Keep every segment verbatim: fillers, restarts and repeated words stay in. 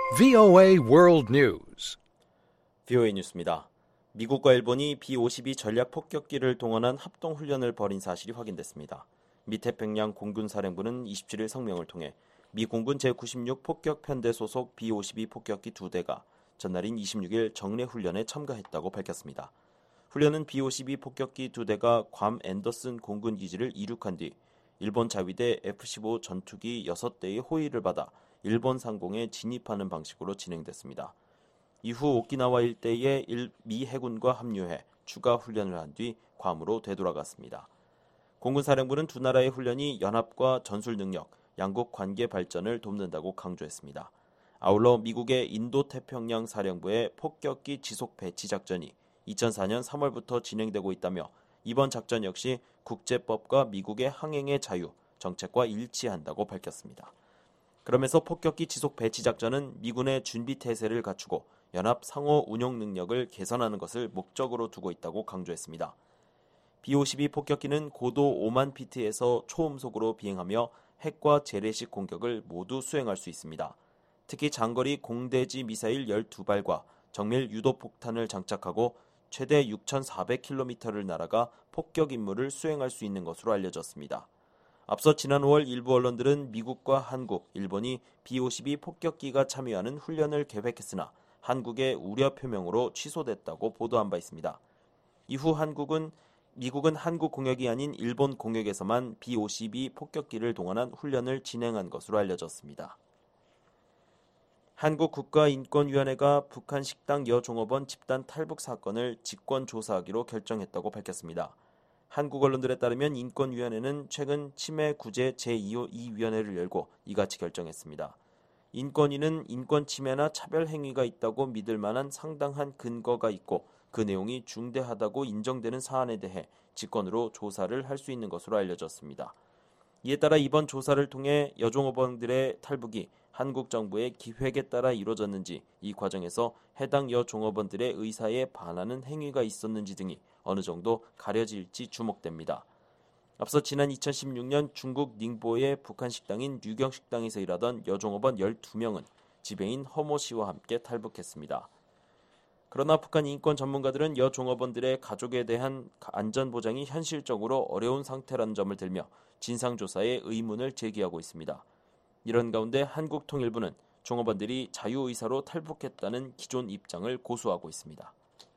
브이오에이 World News. 브이오에이 뉴스입니다. 미국과 일본이 비 오십이 전략 폭격기를 동원한 합동훈련을 벌인 사실이 확인됐습니다. 미 태평양 공군사령부는 이십칠일 성명을 통해 미 공군 제구십육 폭격편대 소속 비 오십이 폭격기 두 대가 전날인 이십육일 정례훈련에 참가했다고 밝혔습니다. 훈련은 비 오십이 폭격기 두 대가 괌 앤더슨 공군기지를 이륙한 뒤 일본 자위대 에프 십오 전투기 여섯 대의 호위를 받아 일본 상공에 진입하는 방식으로 진행됐습니다. 이후 오키나와 일대에 미 해군과 합류해 추가 훈련을 한 뒤 괌으로 되돌아갔습니다. 공군사령부는 두 나라의 훈련이 연합과 전술 능력, 양국 관계 발전을 돕는다고 강조했습니다. 아울러 미국의 인도태평양 사령부의 폭격기 지속 배치 작전이 이천사년 삼월부터 진행되고 있다며 이번 작전 역시 국제법과 미국의 항행의 자유, 정책과 일치한다고 밝혔습니다. 그러면서 폭격기 지속 배치 작전은 미군의 준비 태세를 갖추고 연합 상호 운용 능력을 개선하는 것을 목적으로 두고 있다고 강조했습니다. 비 오십이 폭격기는 고도 오만 피트에서 초음속으로 비행하며 핵과 재래식 공격을 모두 수행할 수 있습니다. 특히 장거리 공대지 미사일 열두 발과 정밀 유도폭탄을 장착하고 최대 육천사백 킬로미터를 날아가 폭격 임무를 수행할 수 있는 것으로 알려졌습니다. 앞서 지난 오월 일부 언론들은 미국과 한국, 일본이 비 오십이 폭격기가 참여하는 훈련을 계획했으나 한국의 우려 표명으로 취소됐다고 보도한 바 있습니다. 이후 한국은 미국은 한국 공역이 아닌 일본 공역에서만 비 오십이 폭격기를 동원한 훈련을 진행한 것으로 알려졌습니다. 한국국가인권위원회가 북한 식당 여종업원 집단 탈북 사건을 직권 조사하기로 결정했다고 밝혔습니다. 한국 언론들에 따르면 인권위원회는 최근 치매 구제 제이 호 위원회를 열고 이같이 결정했습니다. 인권위는 인권 침해나 차별 행위가 있다고 믿을 만한 상당한 근거가 있고 그 내용이 중대하다고 인정되는 사안에 대해 직권으로 조사를 할 수 있는 것으로 알려졌습니다. 이에 따라 이번 조사를 통해 여종업원들의 탈북이 한국 정부의 기획에 따라 이루어졌는지, 이 과정에서 해당 여종업원들의 의사에 반하는 행위가 있었는지 등이 어느 정도 가려질지 주목됩니다. 앞서 지난 이천십육년 중국 닝보의 북한 식당인 류경 식당에서 일하던 여종업원 열두 명은 지배인 허모 씨와 함께 탈북했습니다. 그러나 북한 인권 전문가들은 여종업원들의 가족에 대한 안전보장이 현실적으로 어려운 상태라는 점을 들며 진상조사에 의문을 제기하고 있습니다. 이런 가운데 한국통일부는 종업원들이 자유의사로 탈북했다는 기존 입장을 고수하고 있습니다.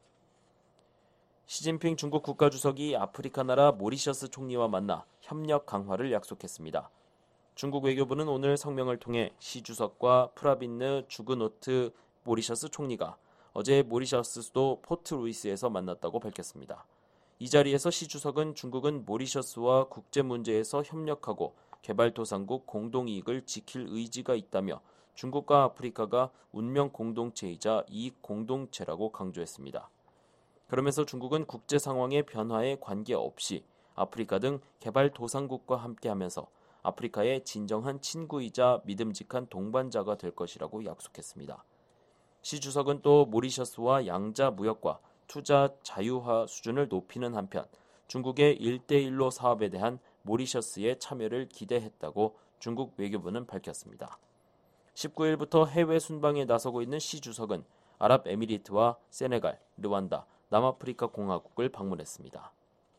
시진핑 중국 국가주석이 아프리카 나라 모리셔스 총리와 만나 협력 강화를 약속했습니다. 중국 외교부는 오늘 성명을 통해 시 주석과 프라빈느 주그노트 모리셔스 총리가 어제 모리셔스 수도 포트루이스에서 만났다고 밝혔습니다. 이 자리에서 시 주석은 중국은 모리셔스와 국제 문제에서 협력하고 개발도상국 공동이익을 지킬 의지가 있다며 중국과 아프리카가 운명 공동체이자 이익 공동체라고 강조했습니다. 그러면서 중국은 국제 상황의 변화에 관계없이 아프리카 등 개발도상국과 함께하면서 아프리카의 진정한 친구이자 믿음직한 동반자가 될 것이라고 약속했습니다. 시 주석은 또 모리셔스와 양자 무역과 투자 자유화 수준을 높이는 한편 중국의 일대일로 사업에 대한 모리셔스의 참여를 기대했다고 중국 외교부는 밝혔습니다. 십구일부터 해외 순방에 나서고 있는 시 주석은 아랍에미리트와 세네갈, 르완다, 남아프리카 공화국을 방문했습니다.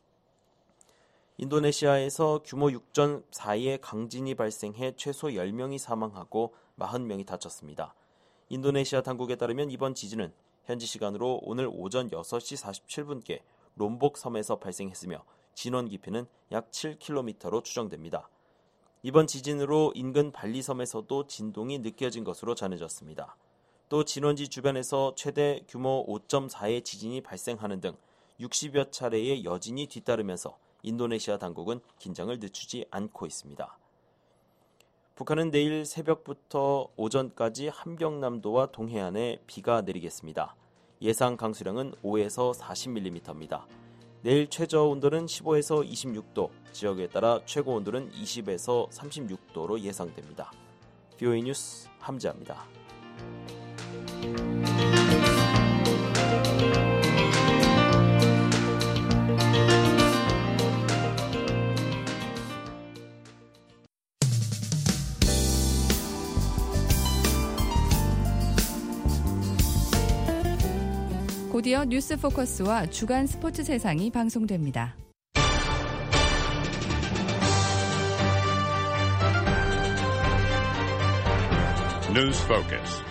인도네시아에서 규모 육 점 사의 강진이 발생해 최소 열 명이 사망하고 사십 명이 다쳤습니다. 인도네시아 당국에 따르면 이번 지진은 현지 시간으로 오늘 오전 여섯 시 사십칠 분께 롬복 섬에서 발생했으며 진원 깊이는 약 칠 킬로미터로 추정됩니다. 이번 지진으로 인근 발리 섬에서도 진동이 느껴진 것으로 전해졌습니다. 또 진원지 주변에서 최대 규모 오 점 사의 지진이 발생하는 등 육십여 차례의 여진이 뒤따르면서 인도네시아 당국은 긴장을 늦추지 않고 있습니다. 북한은 내일 새벽부터 오전까지 함경남도와 동해안에 비가 내리겠습니다. 예상 강수량은 오에서 사십 밀리미터입니다. 내일 최저 온도는 십오에서 이십육 도, 지역에 따라 최고 온도는 이십에서 삼십육 도로 예상됩니다. 브이오에이 뉴스 함재합니다. 오디오 뉴스 포커스와 주간 스포츠 세상이 방송됩니다. 뉴스 포커스.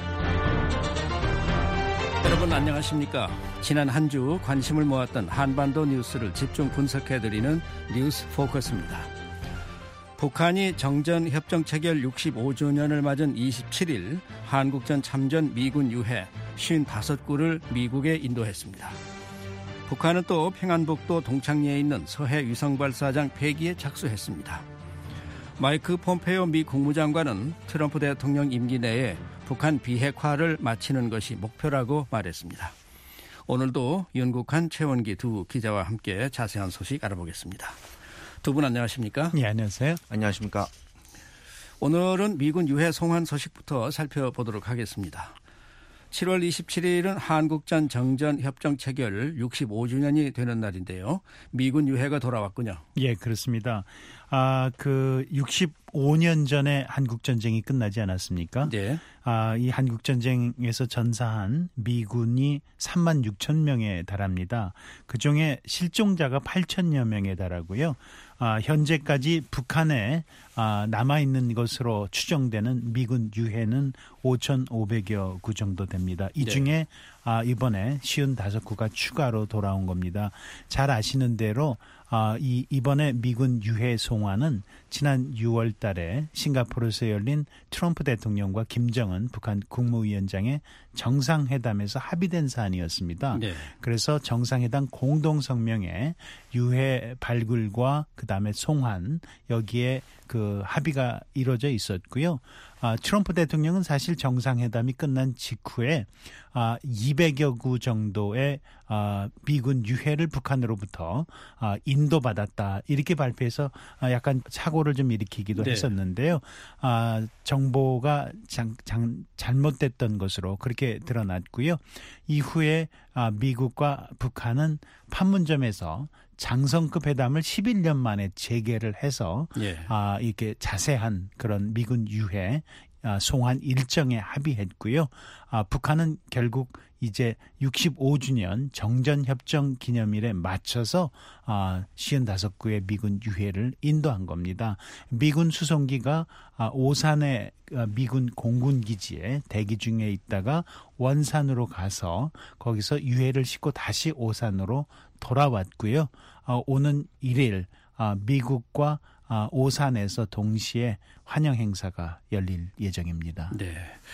여러분 안녕하십니까? 지난 한 주 관심을 모았던 한반도 뉴스를 집중 분석해드리는 뉴스 포커스입니다. 북한이 정전협정 체결 육십오 주년을 맞은 이십칠 일 한국전 참전 미군 유해 오십오 구를 미국에 인도했습니다. 북한은 또 평안북도 동창리에 있는 서해 위성발사장 폐기에 착수했습니다. 마이크 폼페이오 미 국무장관은 트럼프 대통령 임기 내에 북한 비핵화를 마치는 것이 목표라고 말했습니다. 오늘도 윤국한, 최원기 두 기자와 함께 자세한 소식 알아보겠습니다. 두 분 안녕하십니까? 네, 안녕하세요. 안녕하십니까? 오늘은 미군 유해 송환 소식부터 살펴보도록 하겠습니다. 칠월 이십칠일은 한국전 정전협정 체결 육십오 주년이 되는 날인데요. 미군 유해가 돌아왔군요. 예, 그렇습니다. 아, 그 육십오 년 전에 한국전쟁이 끝나지 않았습니까? 네. 아, 이 한국전쟁에서 전사한 미군이 삼만 육천 명에 달합니다. 그중에 실종자가 팔천여 명에 달하고요. 아, 현재까지 북한에 아, 남아있는 것으로 추정되는 미군 유해는 오천오백여 구 정도 됩니다. 이 중에 네. 아, 이번에 오십오 구가 추가로 돌아온 겁니다. 잘 아시는 대로 아, 이, 이번에 미군 유해 송환은 지난 유월 달에 싱가포르에서 열린 트럼프 대통령과 김정은 북한 국무위원장의 정상회담에서 합의된 사안이었습니다. 네. 그래서 정상회담 공동성명에 유해 발굴과 그다음에 송환 여기에 그 합의가 이루어져 있었고요. 아, 트럼프 대통령은 사실 정상회담이 끝난 직후에 아, 이백여 구 정도의 아, 미군 유해를 북한으로부터 아, 인도받았다 이렇게 발표해서 아, 약간 사고를 좀 일으키기도 네. 했었는데요. 아, 정보가 장, 장, 잘못됐던 것으로 그렇게 드러났고요. 이후에 아, 미국과 북한은 판문점에서 장성급 회담을 십일 년 만에 재개를 해서 예. 아, 이렇게 자세한 그런 미군 유해 아, 송환 일정에 합의했고요. 아, 북한은 결국 이제 육십오 주년 정전협정 기념일에 맞춰서 아, 오십오 구의 미군 유해를 인도한 겁니다. 미군 수송기가 아, 오산의 미군 공군기지에 대기 중에 있다가 원산으로 가서 거기서 유해를 싣고 다시 오산으로 돌아왔고요. 아, 오는 일 일 아, 미국과 아, 오산에서 동시에 환영 행사가 열릴 예정입니다. 네.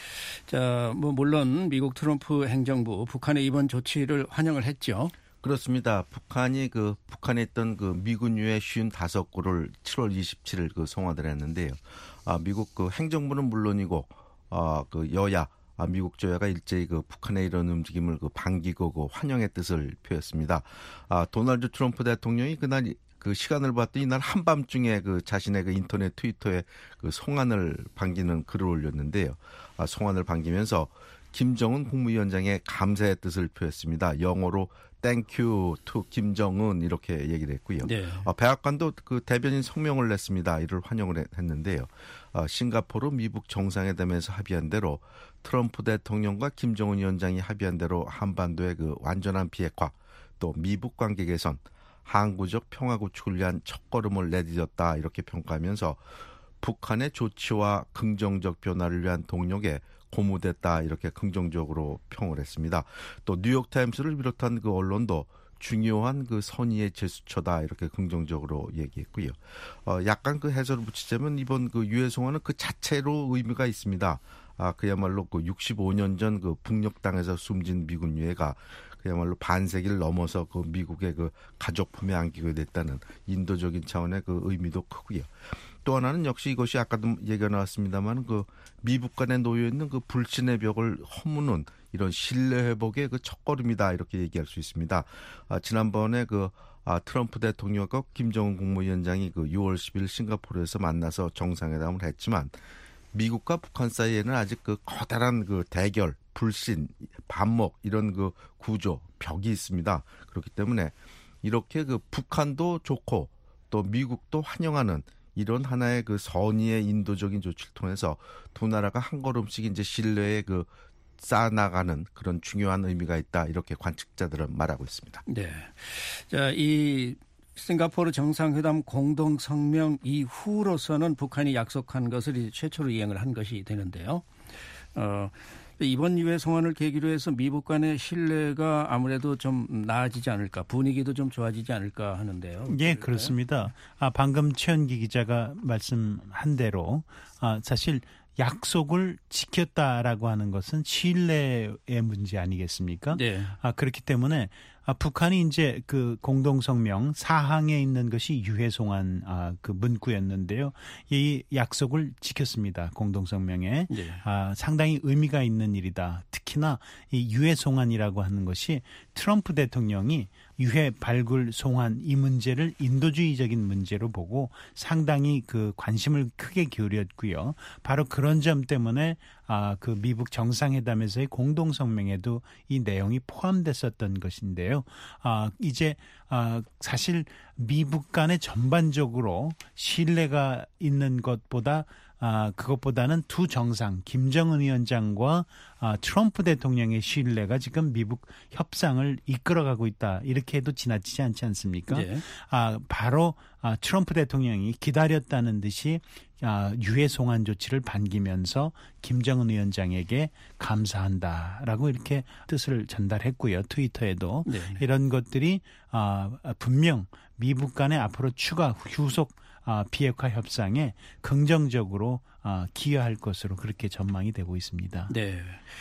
자, 뭐 물론 미국 트럼프 행정부 북한의 이번 조치를 환영을 했죠. 그렇습니다. 북한이 그 북한에 있던 그 미군 유해 오십오 구를 칠월 이십칠일 그 송환을 했는데요. 아, 미국 그 행정부는 물론이고 아, 그 여야 아, 미국 조야가 일제히 그 북한의 이런 움직임을 그 반기고 그 환영의 뜻을 표했습니다. 아, 도널드 트럼프 대통령이 그날 그 시간을 봤더니 이날 한밤중에 그 자신의 그 인터넷 트위터에 그 송환을 반기는 글을 올렸는데요. 아, 송환을 반기면서 김정은 국무위원장의 감사의 뜻을 표했습니다. 영어로 Thank you to 김정은 이렇게 얘기를 했고요. 네. 아, 백악관도 그 대변인 성명을 냈습니다. 이를 환영을 했는데요. 아, 싱가포르 미북 정상회담에서 합의한 대로 트럼프 대통령과 김정은 위원장이 합의한 대로 한반도의 그 완전한 비핵화 또 미북 관계 개선 항구적 평화 구축을 위한 첫걸음을 내딛었다 이렇게 평가하면서 북한의 조치와 긍정적 변화를 위한 동력에 고무됐다 이렇게 긍정적으로 평을 했습니다. 또 뉴욕타임스를 비롯한 그 언론도 중요한 그 선의의 제스처다 이렇게 긍정적으로 얘기했고요. 어, 약간 그 해설을 붙이자면 이번 그 유해 송환은 그 자체로 의미가 있습니다. 아, 그야말로 그 육십오 년 전 그 북녘 땅에서 숨진 미군 유해가 그야말로 반세기를 넘어서 그 미국의 그 가족품에 안기게 됐다는 인도적인 차원의 그 의미도 크고요. 또 하나는 역시 이것이 아까도 얘기가 나왔습니다만 그 미북 간에 놓여 있는 그 불신의 벽을 허무는 이런 신뢰 회복의 그 첫걸음이다 이렇게 얘기할 수 있습니다. 아, 지난번에 그 아, 트럼프 대통령과 김정은 국무위원장이 그 유월 십일 싱가포르에서 만나서 정상회담을 했지만 미국과 북한 사이에는 아직 그 커다란 그 대결, 불신, 반목 이런 그 구조, 벽이 있습니다. 그렇기 때문에 이렇게 그 북한도 좋고 또 미국도 환영하는 이런 하나의 그 선의의 인도적인 조치를 통해서 두 나라가 한 걸음씩 이제 신뢰의 그 쌓아나가는 그런 중요한 의미가 있다 이렇게 관측자들은 말하고 있습니다. 네, 자, 이 싱가포르 정상회담 공동 성명 이후로서는 북한이 약속한 것을 최초로 이행을 한 것이 되는데요. 어, 이번 유해 송환을 계기로 해서 미북 간의 신뢰가 아무래도 좀 나아지지 않을까, 분위기도 좀 좋아지지 않을까 하는데요. 예, 그렇습니다. 아, 방금 최현기 기자가 말씀한 대로 아, 사실 약속을 지켰다라고 하는 것은 신뢰의 문제 아니겠습니까? 네. 아, 그렇기 때문에 아, 북한이 이제 그 공동성명 사항에 있는 것이 유해송환 아, 그 문구였는데요. 이 약속을 지켰습니다. 공동성명에. 네. 아, 상당히 의미가 있는 일이다. 특히나 이 유해송환이라고 하는 것이 트럼프 대통령이 유해 발굴 송환 이 문제를 인도주의적인 문제로 보고 상당히 그 관심을 크게 기울였고요. 바로 그런 점 때문에 아, 그 미북 정상회담에서의 공동성명에도 이 내용이 포함됐었던 것인데요. 아, 이제 아, 사실 미북 간에 전반적으로 신뢰가 있는 것보다 아, 그것보다는 두 정상 김정은 위원장과 아, 트럼프 대통령의 신뢰가 지금 미북 협상을 이끌어가고 있다. 이렇게 해도 지나치지 않지 않습니까? 네. 아, 바로 아, 트럼프 대통령이 기다렸다는 듯이 아, 유해 송환 조치를 반기면서 김정은 위원장에게 감사한다라고 이렇게 뜻을 전달했고요. 트위터에도 네. 이런 것들이 아, 분명 미북 간의 앞으로 추가 후속 아, 비핵화 협상에 긍정적으로 아, 기여할 것으로 그렇게 전망이 되고 있습니다. 네.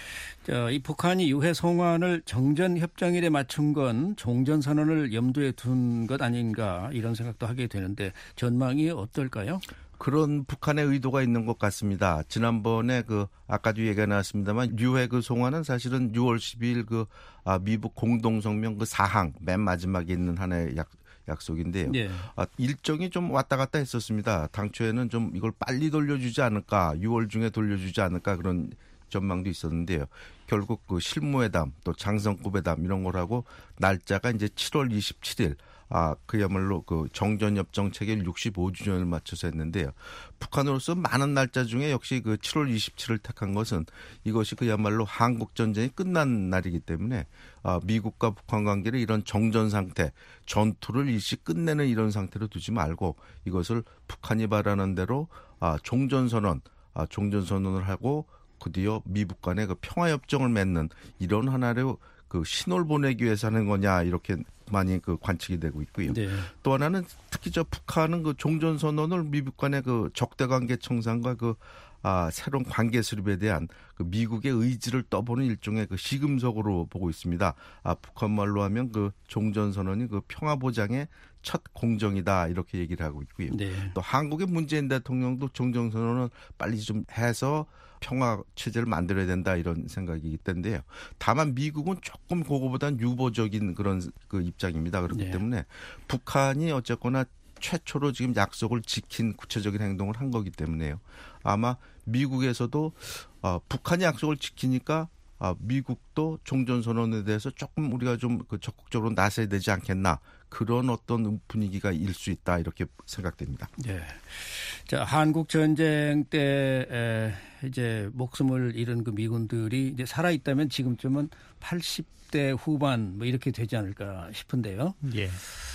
자, 이 북한이 유해 송환을 정전 협정일에 맞춘 건 종전 선언을 염두에 둔 것 아닌가 이런 생각도 하게 되는데 전망이 어떨까요? 그런 북한의 의도가 있는 것 같습니다. 지난번에 그 아까도 얘기가 나왔습니다만 유해 그 송환은 사실은 유월 십이일 그 아, 미북 공동성명 그 사항 맨 마지막에 있는 하나의 약 약속인데요. 네. 아, 일정이 좀 왔다 갔다 했었습니다. 당초에는 좀 이걸 빨리 돌려주지 않을까, 유월 중에 돌려주지 않을까 그런 전망도 있었는데요. 결국 그 실무회담 또 장성급회담 이런 걸 하고 날짜가 이제 칠월 이십칠일 아, 그야말로 그 정전협정 체결 육십오 주년을 맞춰서 했는데요. 북한으로서 많은 날짜 중에 역시 그 칠월 이십칠일을 택한 것은 이것이 그야말로 한국전쟁이 끝난 날이기 때문에 아, 미국과 북한 관계를 이런 정전 상태, 전투를 일시 끝내는 이런 상태로 두지 말고 이것을 북한이 바라는 대로 아, 종전선언, 아, 종전선언을 하고 드디어 미북 간의 그 평화협정을 맺는 이런 하나의 그 신호를 보내기 위해서 하는 거냐 이렇게 많이 그 관측이 되고 있고요. 네. 또 하나는 특히 저 북한은 그 종전 선언을 미북 간의 그 적대 관계 청산과 그 아, 새로운 관계 수립에 대한 그 미국의 의지를 떠보는 일종의 그 시금석으로 보고 있습니다. 아, 북한 말로 하면 그 종전 선언이 그 평화 보장의 첫 공정이다 이렇게 얘기를 하고 있고요. 네. 또 한국의 문재인 대통령도 종전 선언을 빨리 좀 해서 평화 체제를 만들어야 된다 이런 생각이기 때문에요. 다만 미국은 조금 그거보다는 유보적인 그런 그 입장입니다. 그렇기 네. 때문에 북한이 어쨌거나 최초로 지금 약속을 지킨 구체적인 행동을 한 거기 때문에요. 아마 미국에서도 어, 북한이 약속을 지키니까 아, 미국도 종전선언에 대해서 조금 우리가 좀 그 적극적으로 나서야 되지 않겠나 그런 어떤 분위기가 일 수 있다 이렇게 생각됩니다. 네. 자, 한국 전쟁 때 에, 이제 목숨을 잃은 그 미군들이 이제 살아 있다면 지금쯤은 팔십 대 후반 뭐 이렇게 되지 않을까 싶은데요. 예.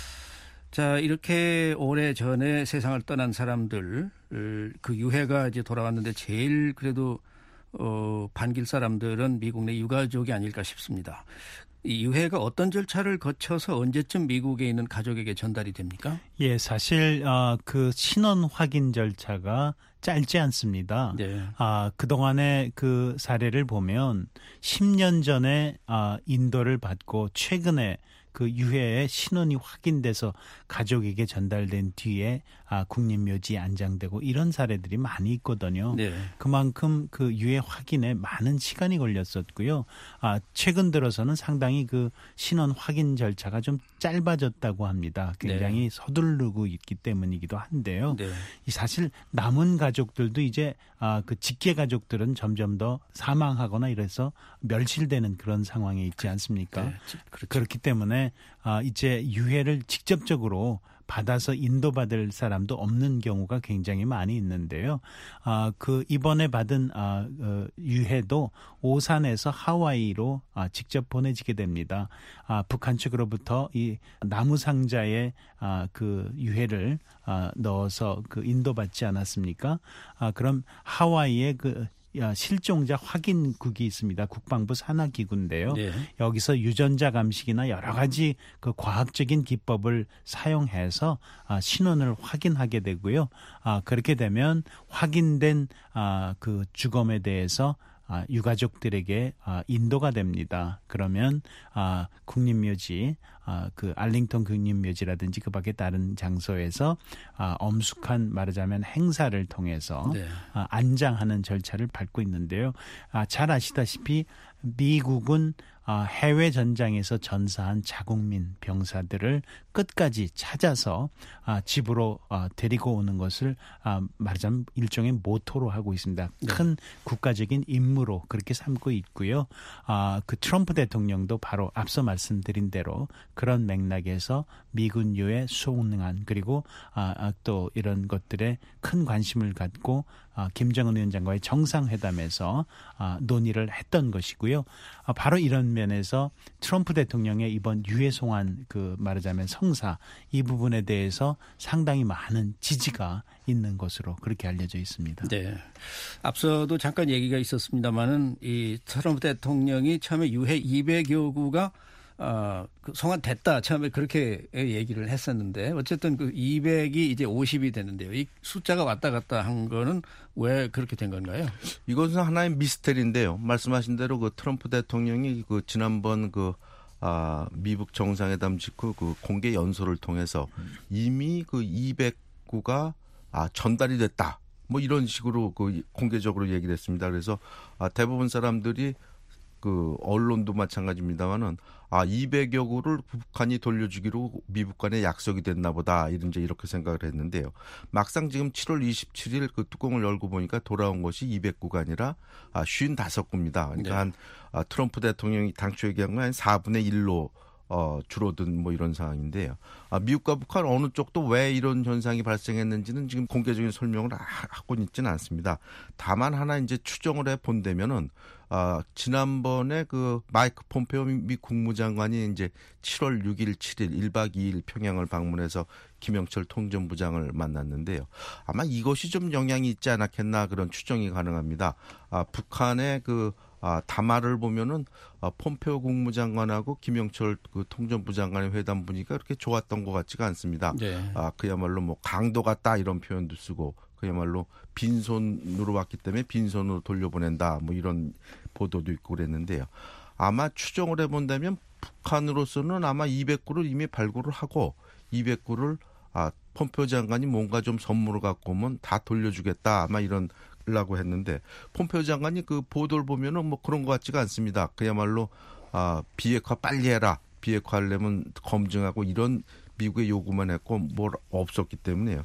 자, 이렇게 오래 전에 세상을 떠난 사람들 그 유해가 이제 돌아왔는데 제일 그래도 어, 반길 사람들은 미국 내 유가족이 아닐까 싶습니다. 이 유해가 어떤 절차를 거쳐서 언제쯤 미국에 있는 가족에게 전달이 됩니까? 예, 사실 어, 그 신원 확인 절차가 짧지 않습니다. 네. 아, 그동안의 그 사례를 보면 십 년 전에 아, 인도를 받고 최근에 그 유해의 신원이 확인돼서 가족에게 전달된 뒤에 아, 국립묘지에 안장되고 이런 사례들이 많이 있거든요. 네. 그만큼 그 유해 확인에 많은 시간이 걸렸었고요. 아, 최근 들어서는 상당히 그 신원 확인 절차가 좀 짧아졌다고 합니다. 굉장히 네. 서두르고 있기 때문이기도 한데요. 네. 이 사실 남은 가족들도 이제 아, 그 직계 가족들은 점점 더 사망하거나 이래서 멸실되는 그런 상황에 있지 않습니까? 네. 그렇죠. 그렇기 때문에 아, 이제 유해를 직접적으로 받아서 인도받을 사람도 없는 경우가 굉장히 많이 있는데요. 아, 그 이번에 받은 아, 어, 유해도 오산에서 하와이로 아, 직접 보내지게 됩니다. 아, 북한 측으로부터 이 나무 상자에 아, 그 유해를 아, 넣어서 그 인도받지 않았습니까? 아, 그럼 하와이의 그 실종자 확인국이 있습니다. 국방부 산하기구인데요. 네. 여기서 유전자 감식이나 여러 가지 그 과학적인 기법을 사용해서 신원을 확인하게 되고요. 그렇게 되면 확인된 그 주검에 대해서 아, 유가족들에게 아, 인도가 됩니다. 그러면 아, 국립묘지, 아, 그 알링턴 국립묘지라든지 그 밖에 다른 장소에서 아, 엄숙한 말하자면 행사를 통해서 네. 아, 안장하는 절차를 밟고 있는데요. 아, 잘 아시다시피 미국은 아, 해외 전장에서 전사한 자국민 병사들을 끝까지 찾아서 아, 집으로 아, 데리고 오는 것을 아, 말하자면 일종의 모토로 하고 있습니다. 큰 네. 국가적인 임무로 그렇게 삼고 있고요. 아, 그 트럼프 대통령도 바로 앞서 말씀드린 대로 그런 맥락에서 미군유의 수능한 그리고 아, 또 이런 것들에 큰 관심을 갖고 아, 김정은 위원장과의 정상회담에서 아, 논의를 했던 것이고요. 아, 바로 이런 면에서 트럼프 대통령의 이번 유해 송환 그 말하자면 성사 이 부분에 대해서 상당히 많은 지지가 있는 것으로 그렇게 알려져 있습니다. 네. 앞서도 잠깐 얘기가 있었습니다만은 이 트럼프 대통령이 처음에 유해 이백여 구가 어, 그 송환됐다. 처음에 그렇게 얘기를 했었는데 어쨌든 그 이백이 이제 오십이 되는데요. 이 숫자가 왔다 갔다 한 거는 왜 그렇게 된 건가요? 이것은 하나의 미스터리인데요. 말씀하신 대로 그 트럼프 대통령이 그 지난번 그 아, 미국 정상회담 직후 그 공개 연설을 통해서 이미 그 이백 구가 아, 전달이 됐다. 뭐 이런 식으로 그 공개적으로 얘기를 했습니다. 그래서 아, 대부분 사람들이 그 언론도 마찬가지입니다만은 아 이백여 구를 북한이 돌려주기로 미국 간에 약속이 됐나 보다 이런 이제 이렇게 생각을 했는데요. 막상 지금 칠월 이십칠일 그 뚜껑을 열고 보니까 돌아온 것이 이백 구가 아니라 아 오십오 구입니다. 그러니까 네. 한 아, 트럼프 대통령이 당초 얘기한 건 한 사분의 일로 어, 줄어든 뭐 이런 상황인데요. 아, 미국과 북한 어느 쪽도 왜 이런 현상이 발생했는지는 지금 공개적인 설명을 하고 있지는 않습니다. 다만 하나 이제 추정을 해 본다면은 아, 지난번에 그 마이크 폼페오 미 국무장관이 이제 칠월 육일, 칠일 일 박 이일 평양을 방문해서 김영철 통전부장을 만났는데요. 아마 이것이 좀 영향이 있지 않았겠나 그런 추정이 가능합니다. 아, 북한의 그 아, 담화를 보면은 아, 폼페오 국무장관하고 김영철 그 통전부 장관의 회담 분위기가 그렇게 좋았던 것 같지가 않습니다. 네. 아, 그야말로 뭐 강도 같다 이런 표현도 쓰고 그야말로 빈손으로 왔기 때문에 빈손으로 돌려보낸다 뭐 이런 보도도 있고 그랬는데요. 아마 추정을 해본다면 북한으로서는 아마 이백 구를 이미 발굴을 하고 이백 구를 아, 폼페오 장관이 뭔가 좀 선물을 갖고 오면 다 돌려주겠다 아마 이런 라고 했는데 폼페오 장관이 그 보도를 보면은 뭐 그런 것 같지가 않습니다. 그야말로 아, 비핵화 빨리 해라. 비핵화하려면 검증하고 이런 미국의 요구만 했고 뭘 없었기 때문에요.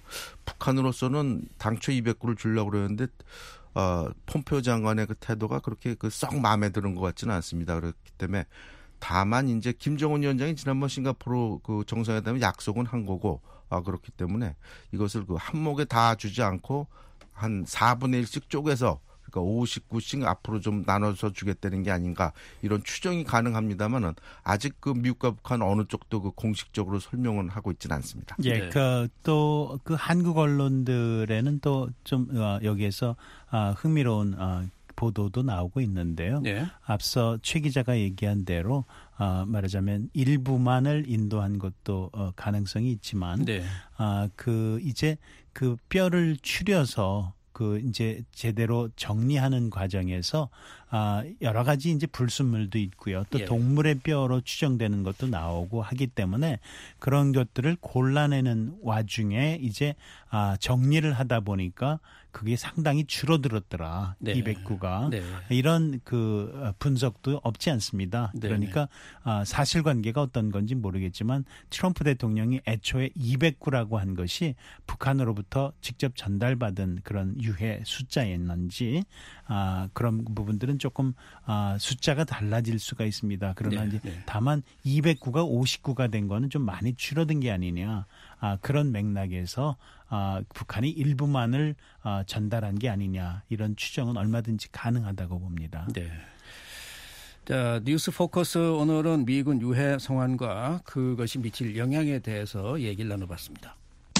북한으로서는 당초 이백 구를 주려고 그랬는데 아, 폼페오 장관의 그 태도가 그렇게 그 썩 마음에 드는 것 같지는 않습니다. 그렇기 때문에 다만 이제 김정은 위원장이 지난번 싱가포르 그 정상회담에 약속은 한 거고 아, 그렇기 때문에 이것을 그 한목에 다 주지 않고 한 사분의 일씩 쪼개서 그러니까 오십 구씩 앞으로 좀 나눠서 주겠다는 게 아닌가 이런 추정이 가능합니다만은 아직 그 미국과 북한 어느 쪽도 그 공식적으로 설명은 하고 있지는 않습니다. 예, 네. 그 또 그 한국 언론들에는 또 좀 어, 여기에서 어, 흥미로운 어, 보도도 나오고 있는데요. 네. 앞서 최 기자가 얘기한 대로 어, 말하자면 일부만을 인도한 것도 어, 가능성이 있지만, 네. 어, 그 이제 그 뼈를 추려서 그 이제 제대로 정리하는 과정에서 아 여러 가지 이제 불순물도 있고요. 또 예. 동물의 뼈로 추정되는 것도 나오고 하기 때문에 그런 것들을 골라내는 와중에 이제 아 정리를 하다 보니까 그게 상당히 줄어들었더라. 네. 이백 구가. 네. 이런 그 분석도 없지 않습니다. 네. 그러니까 아, 사실관계가 어떤 건지 모르겠지만 트럼프 대통령이 애초에 이백 구라고 한 것이 북한으로부터 직접 전달받은 그런 유해 숫자였는지 아, 그런 부분들은 조금 아, 숫자가 달라질 수가 있습니다. 그러나 네, 이제 네. 다만 이백구가 오십구가 된 거는 좀 많이 줄어든 게 아니냐. 아, 그런 맥락에서 아, 북한이 일부만을 아, 전달한 게 아니냐. 이런 추정은 얼마든지 가능하다고 봅니다. 네. 자, 뉴스 포커스 오늘은 미군 유해 송환과 그것이 미칠 영향에 대해서 얘기를 나눠봤습니다.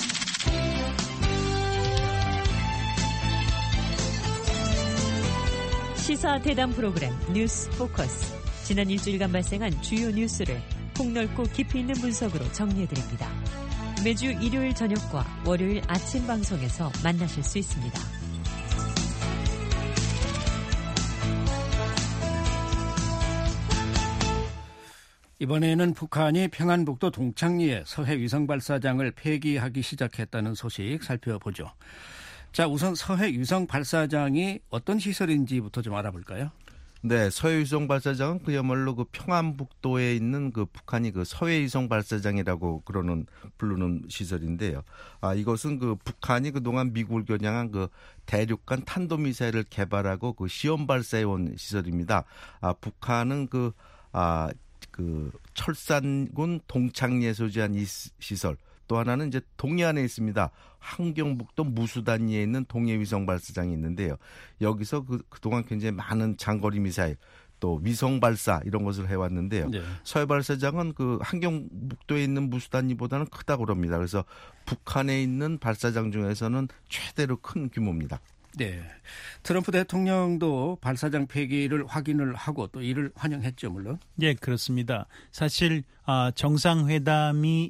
시사 대담 프로그램 뉴스 포커스. 지난 일주일간 발생한 주요 뉴스를 폭넓고 깊이 있는 분석으로 정리해드립니다. 매주 일요일 저녁과 월요일 아침 방송에서 만나실 수 있습니다. 이번에는 북한이 평안북도 동창리에 서해 위성 발사장을 폐기하기 시작했다는 소식 살펴보죠. 자, 우선 서해 위성 발사장이 어떤 시설인지부터 좀 알아볼까요? 네, 서해 위성 발사장은 그야말로 그 평안북도에 있는 그 북한이 그 서해 위성 발사장이라고 그러는 부르는 시설인데요. 아, 이것은 그 북한이 그동안 미국을 겨냥한 그 대륙간 탄도미사일을 개발하고 그 시험 발사해 온 시설입니다. 아, 북한은 그 아, 그 철산군 동창리에 소재한 이 시설, 또 하나는 이제 동해안에 있습니다. 함경북도 무수단위에 있는 동해위성 발사장이 있는데요. 여기서 그, 그동안 굉장히 많은 장거리 미사일, 또 위성 발사 이런 것을 해왔는데요. 네. 서해 발사장은 그 함경북도에 있는 무수단위보다는 크다고 합니다. 그래서 북한에 있는 발사장 중에서는 최대로 큰 규모입니다. 네, 트럼프 대통령도 발사장 폐기를 확인을 하고 또 이를 환영했죠, 물론. 예, 그렇습니다. 사실 정상회담이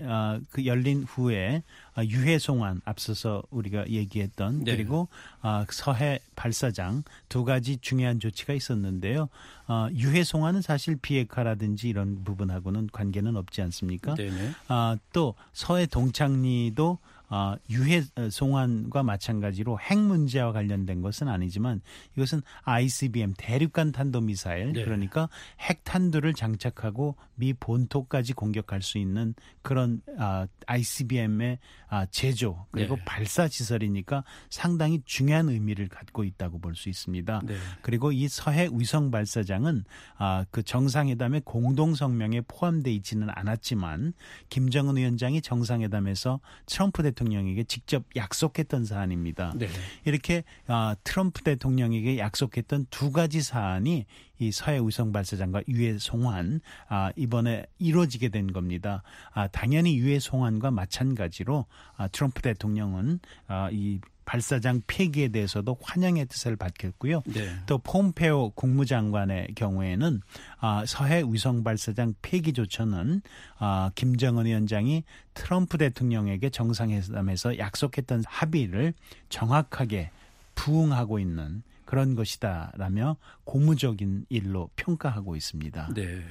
그 열린 후에 유해 송환 앞서서 우리가 얘기했던 네. 그리고 서해 발사장 두 가지 중요한 조치가 있었는데요. 유해 송환은 사실 비핵화라든지 이런 부분하고는 관계는 없지 않습니까? 네네. 또 서해 동창리도 어, 유해 송환과 마찬가지로 핵 문제와 관련된 것은 아니지만 이것은 아이씨비엠 대륙간 탄도미사일 네. 그러니까 핵탄두를 장착하고 미 본토까지 공격할 수 있는 그런 아, 아이씨비엠의 아, 제조 그리고 네. 발사 시설이니까 상당히 중요한 의미를 갖고 있다고 볼 수 있습니다. 네. 그리고 이 서해 위성 발사장은 아, 그 정상회담의 공동 성명에 포함되어 있지는 않았지만 김정은 위원장이 정상회담에서 트럼프 대통령 대통령에게 직접 약속했던 사안입니다. 네. 이렇게 아, 트럼프 대통령에게 약속했던 두 가지 사안이 이 서해 위성 발사장과 유해 송환 아, 이번에 이루어지게 된 겁니다. 아, 당연히 유해 송환과 마찬가지로 아, 트럼프 대통령은 아, 이 발사장 폐기에 대해서도 환영의 뜻을 밝혔고요. 네. 또 폼페오 국무장관의 경우에는 아, 서해 위성 발사장 폐기 조처는 아, 김정은 위원장이 트럼프 대통령에게 정상회담에서 약속했던 합의를 정확하게 부응하고 있는 그런 것이다라며 고무적인 일로 평가하고 있습니다. 네.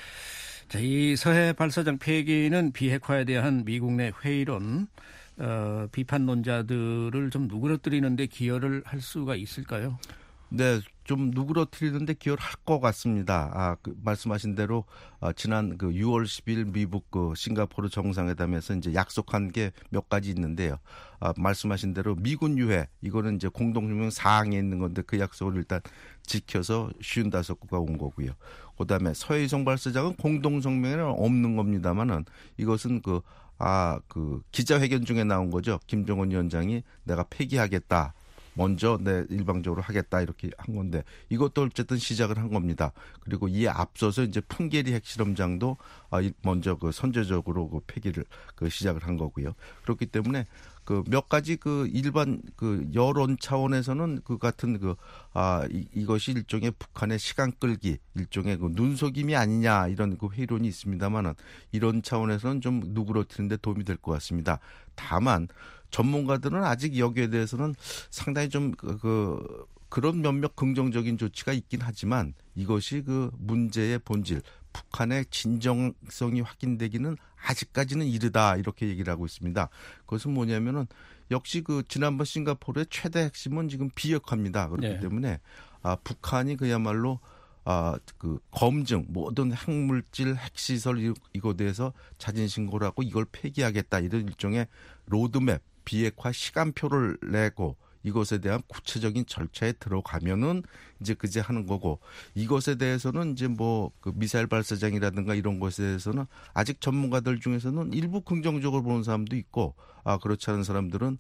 자, 이 서해 발사장 폐기는 비핵화에 대한 미국 내 회의론 어, 비판론자들을 좀 누그러뜨리는데 기여를 할 수가 있을까요? 네, 좀 누그러뜨리는데 기여를 할 것 같습니다. 아, 그 말씀하신 대로 어, 지난 그 유월 십일 미국 그 싱가포르 정상회담에서 이제 약속한 게 몇 가지 있는데요. 아, 말씀하신 대로 미군 유해 이거는 이제 공동성명 사항에 있는 건데 그 약속을 일단 지켜서 오십오 국가 온 거고요. 그다음에 서해 위성 발사장은 공동성명에는 없는 겁니다만은 이것은 그 아, 그 기자회견 중에 나온 거죠. 김정은 위원장이 내가 폐기하겠다. 먼저 내 일방적으로 하겠다 이렇게 한 건데 이것도 어쨌든 시작을 한 겁니다. 그리고 이에 앞서서 이제 풍계리 핵실험장도 먼저 그 선제적으로 그 폐기를 그 시작을 한 거고요. 그렇기 때문에 그 몇 가지 그 일반 그 여론 차원에서는 그 같은 그 아 이것이 일종의 북한의 시간 끌기, 일종의 그 눈속임이 아니냐 이런 그 회의론이 있습니다만은 이런 차원에서는 좀 누그러뜨리는데 도움이 될 것 같습니다. 다만 전문가들은 아직 여기에 대해서는 상당히 좀 그, 그 그런 몇몇 긍정적인 조치가 있긴 하지만 이것이 그 문제의 본질, 북한의 진정성이 확인되기는 아직까지는 이르다 이렇게 얘기를 하고 있습니다. 그것은 뭐냐면은 역시 그 지난번 싱가포르의 최대 핵심은 지금 비핵화입니다. 그렇기 네. 때문에 아, 북한이 그야말로 아, 그 검증 모든 핵물질, 핵시설 이거 대해서 자진 신고를 하고 이걸 폐기하겠다 이런 일종의 로드맵, 비핵화 시간표를 내고 이것에 대한 구체적인 절차에 들어가면은 이제 그제 하는 거고, 이것에 대해서는 이제 뭐 그 미사일 발사장이라든가 이런 것에 대해서는 아직 전문가들 중에서는 일부 긍정적으로 보는 사람도 있고, 아 그렇지 않은 사람들은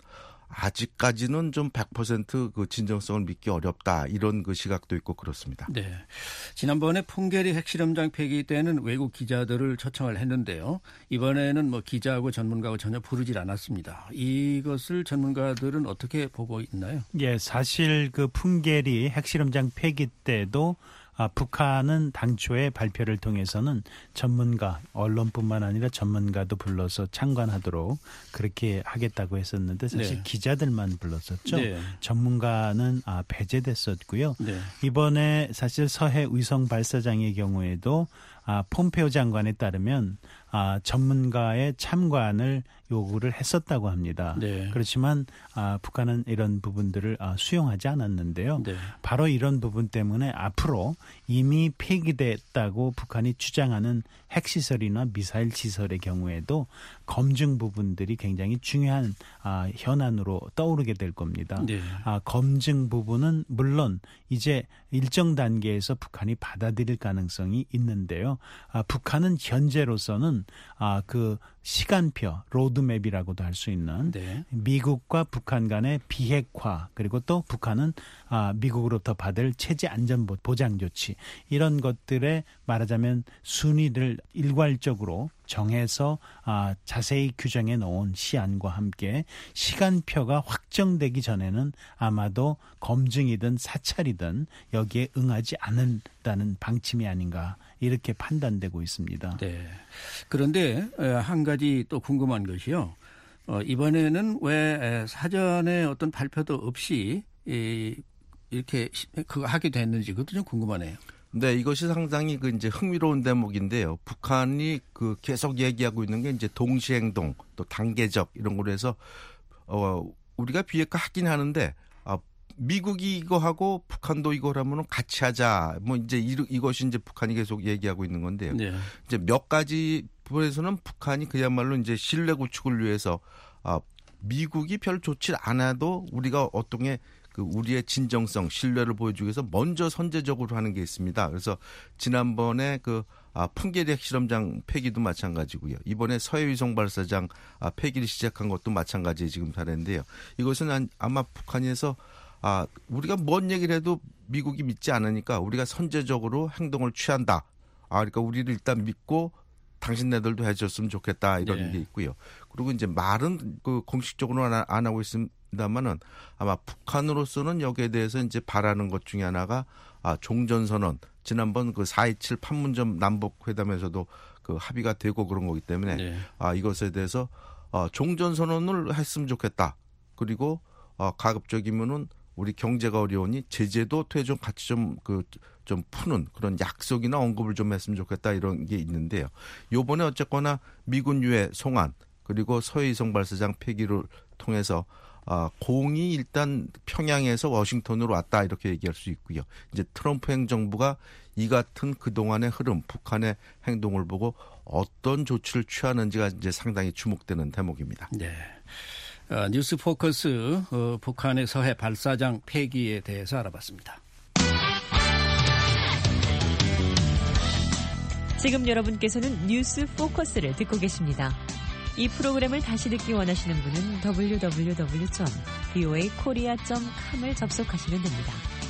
아직까지는 좀 백 퍼센트 그 진정성을 믿기 어렵다, 이런 그 시각도 있고 그렇습니다. 네. 지난번에 풍계리 핵실험장 폐기 때는 외국 기자들을 초청을 했는데요. 이번에는 뭐 기자하고 전문가하고 전혀 부르질 않았습니다. 이것을 전문가들은 어떻게 보고 있나요? 예, 사실 그 풍계리 핵실험장 폐기 때도 아, 북한은 당초에 발표를 통해서는 전문가, 언론뿐만 아니라 전문가도 불러서 참관하도록 그렇게 하겠다고 했었는데 사실 네. 기자들만 불렀었죠. 네. 전문가는 아, 배제됐었고요. 네. 이번에 사실 서해 위성 발사장의 경우에도 아, 폼페오 장관에 따르면 아, 전문가의 참관을 요구를 했었다고 합니다. 네. 그렇지만 아, 북한은 이런 부분들을 아, 수용하지 않았는데요. 네. 바로 이런 부분 때문에 앞으로 이미 폐기됐다고 북한이 주장하는 핵시설이나 미사일 시설의 경우에도 검증 부분들이 굉장히 중요한 아, 현안으로 떠오르게 될 겁니다. 네. 아, 검증 부분은 물론 이제 일정 단계에서 북한이 받아들일 가능성이 있는데요. 아, 북한은 현재로서는 아, 그 시간표, 로드맵이라고도 할 수 있는 네. 미국과 북한 간의 비핵화, 그리고 또 북한은 아, 미국으로부터 받을 체제 안전 보장 조치, 이런 것들에 말하자면 순위를 일괄적으로 정해서 아, 자세히 규정해 놓은 시안과 함께 시간표가 확정되기 전에는 아마도 검증이든 사찰이든 여기에 응하지 않는다는 방침이 아닌가, 이렇게 판단되고 있습니다. 네. 그런데 한 가지 또 궁금한 것이요. 어, 이번에는 왜 사전에 어떤 발표도 없이 이렇게 그거 하게 됐는지 그것도 좀 궁금하네요. 네, 이것이 상당히 그 이제 흥미로운 대목인데요. 북한이 그 계속 얘기하고 있는 게 이제 동시행동, 또 단계적 이런 거로 해서 어 우리가 비핵화 하긴 하는데 아, 미국이 이거 하고 북한도 이거라면 같이 하자. 뭐 이제 이, 이것이 이제 북한이 계속 얘기하고 있는 건데요. 네. 이제 몇 가지 부분에서는 북한이 그야말로 이제 신뢰 구축을 위해서 아, 미국이 별 좋지 않아도 우리가 어떤 게 그 우리의 진정성, 신뢰를 보여주기 위해서 먼저 선제적으로 하는 게 있습니다. 그래서 지난번에 그 아, 풍계리 핵실험장 폐기도 마찬가지고요. 이번에 서해 위성 발사장 아, 폐기를 시작한 것도 마찬가지의 지금 사례인데요. 이것은 아마 북한에서 아, 우리가 뭔 얘기를 해도 미국이 믿지 않으니까 우리가 선제적으로 행동을 취한다. 아, 그러니까 우리를 일단 믿고 당신네들도 해줬으면 좋겠다, 이런 네. 게 있고요. 그리고 이제 말은 그 공식적으로는 안, 안 하고 있습니다만은 아마 북한으로서는 여기에 대해서 이제 바라는 것 중에 하나가 아, 종전선언, 지난번 그 사 이칠 판문점 남북회담에서도 그 합의가 되고 그런 거기 때문에 네. 아, 이것에 대해서 어, 종전선언을 했으면 좋겠다. 그리고 어, 가급적이면은 우리 경제가 어려우니 제재도 퇴좀 같이 좀 그 좀 푸는 그런 약속이나 언급을 좀 했으면 좋겠다, 이런 게 있는데요. 요번에 어쨌거나 미군 유해 송환, 그리고 서해 위성 발사장 폐기를 통해서 아, 공이 일단 평양에서 워싱턴으로 왔다, 이렇게 얘기할 수 있고요. 이제 트럼프 행정부가 이 같은 그동안의 흐름, 북한의 행동을 보고 어떤 조치를 취하는지가 이제 상당히 주목되는 대목입니다. 네. 어, 뉴스 포커스 어, 북한의 서해 발사장 폐기에 대해서 알아봤습니다. 지금 여러분께서는 뉴스 포커스를 듣고 계십니다. 이 프로그램을 다시 듣기 원하시는 분은 더블유 더블유 더블유 점 브이오에이 코리아 점 컴을 접속하시면 됩니다.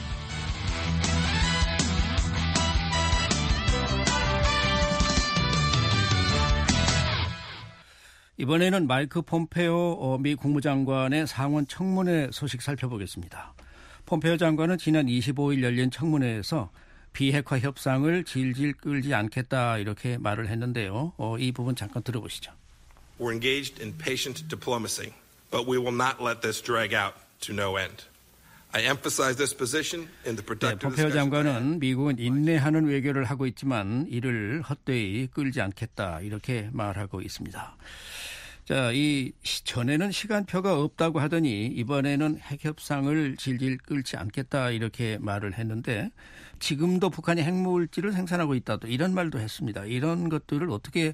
이번에는 마이크 폼페오 미 국무장관의 상원 청문회 소식 살펴보겠습니다. 폼페오 장관은 지난 이십오일 열린 청문회에서 비핵화 협상을 질질 끌지 않겠다, 이렇게 말을 했는데요. 어, 이 부분 잠깐 들어보시죠. We're engaged in patient diplomacy, but we will not let this drag out to no end. I emphasize this position in the productive 네, 폼페오 장관은 미국은 인내하는 외교를 하고 있지만 이를 헛되이 끌지 않겠다, 이렇게 말하고 있습니다. 자, 이 전에는 시간표가 없다고 하더니 이번에는 핵협상을 질질 끌지 않겠다, 이렇게 말을 했는데 지금도 북한이 핵물질을 생산하고 있다, 또 이런 말도 했습니다. 이런 것들을 어떻게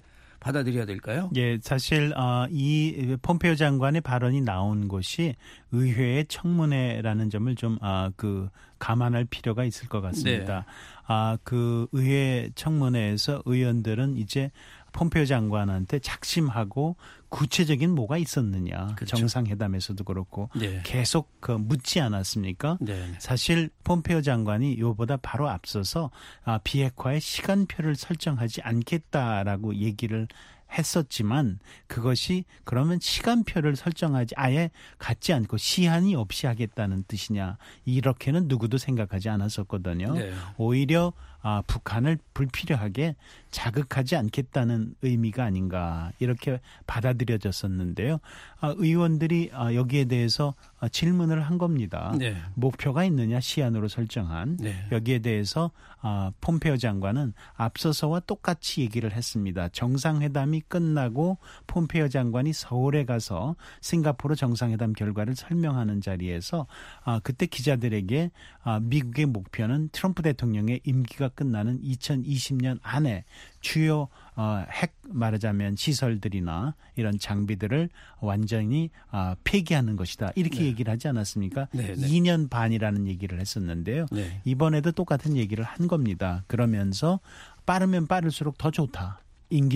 받아들여야 될까요? 예, 사실 어, 이 폼페이오 장관의 발언이 나온 곳이 의회의 청문회라는 점을 좀 아, 그 감안할 필요가 있을 것 같습니다. 네. 아, 그 의회 청문회에서 의원들은 이제 폼페이오 장관한테 작심하고 구체적인 뭐가 있었느냐. 그렇죠. 정상회담에서도 그렇고 네. 계속 그 묻지 않았습니까? 네. 사실 폼페이오 장관이 이보다 바로 앞서서 아, 비핵화의 시간표를 설정하지 않겠다라고 얘기를 했었지만 그것이 그러면 시간표를 설정하지 아예 갖지 않고 시한이 없이 하겠다는 뜻이냐 이렇게는 누구도 생각하지 않았었거든요. 네. 오히려 아, 북한을 불필요하게 자극하지 않겠다는 의미가 아닌가 이렇게 받아들여졌었는데요. 아, 의원들이 아, 여기에 대해서 아, 질문을 한 겁니다. 네. 목표가 있느냐 시한으로 설정한 네. 여기에 대해서 아, 폼페이오 장관은 앞서서와 똑같이 얘기를 했습니다. 정상회담이 끝나고 폼페이오 장관이 서울에 가서 싱가포르 정상회담 결과를 설명하는 자리에서 아, 그때 기자들에게 아, 미국의 목표는 트럼프 대통령의 임기가 끝나는 이천이십 년 안에 주요 어, 핵 말하자면 시설들이나 이런 장비들을 완전히 어, 폐기하는 것이다. 이렇게 네. 얘기를 하지 않았습니까? 네, 네. 이 년 반이라는 얘기를 했었는데요. 네. 이번에도 똑같은 얘기를 한 겁니다. 그러면서 빠르면 빠를수록 더 좋다. 임기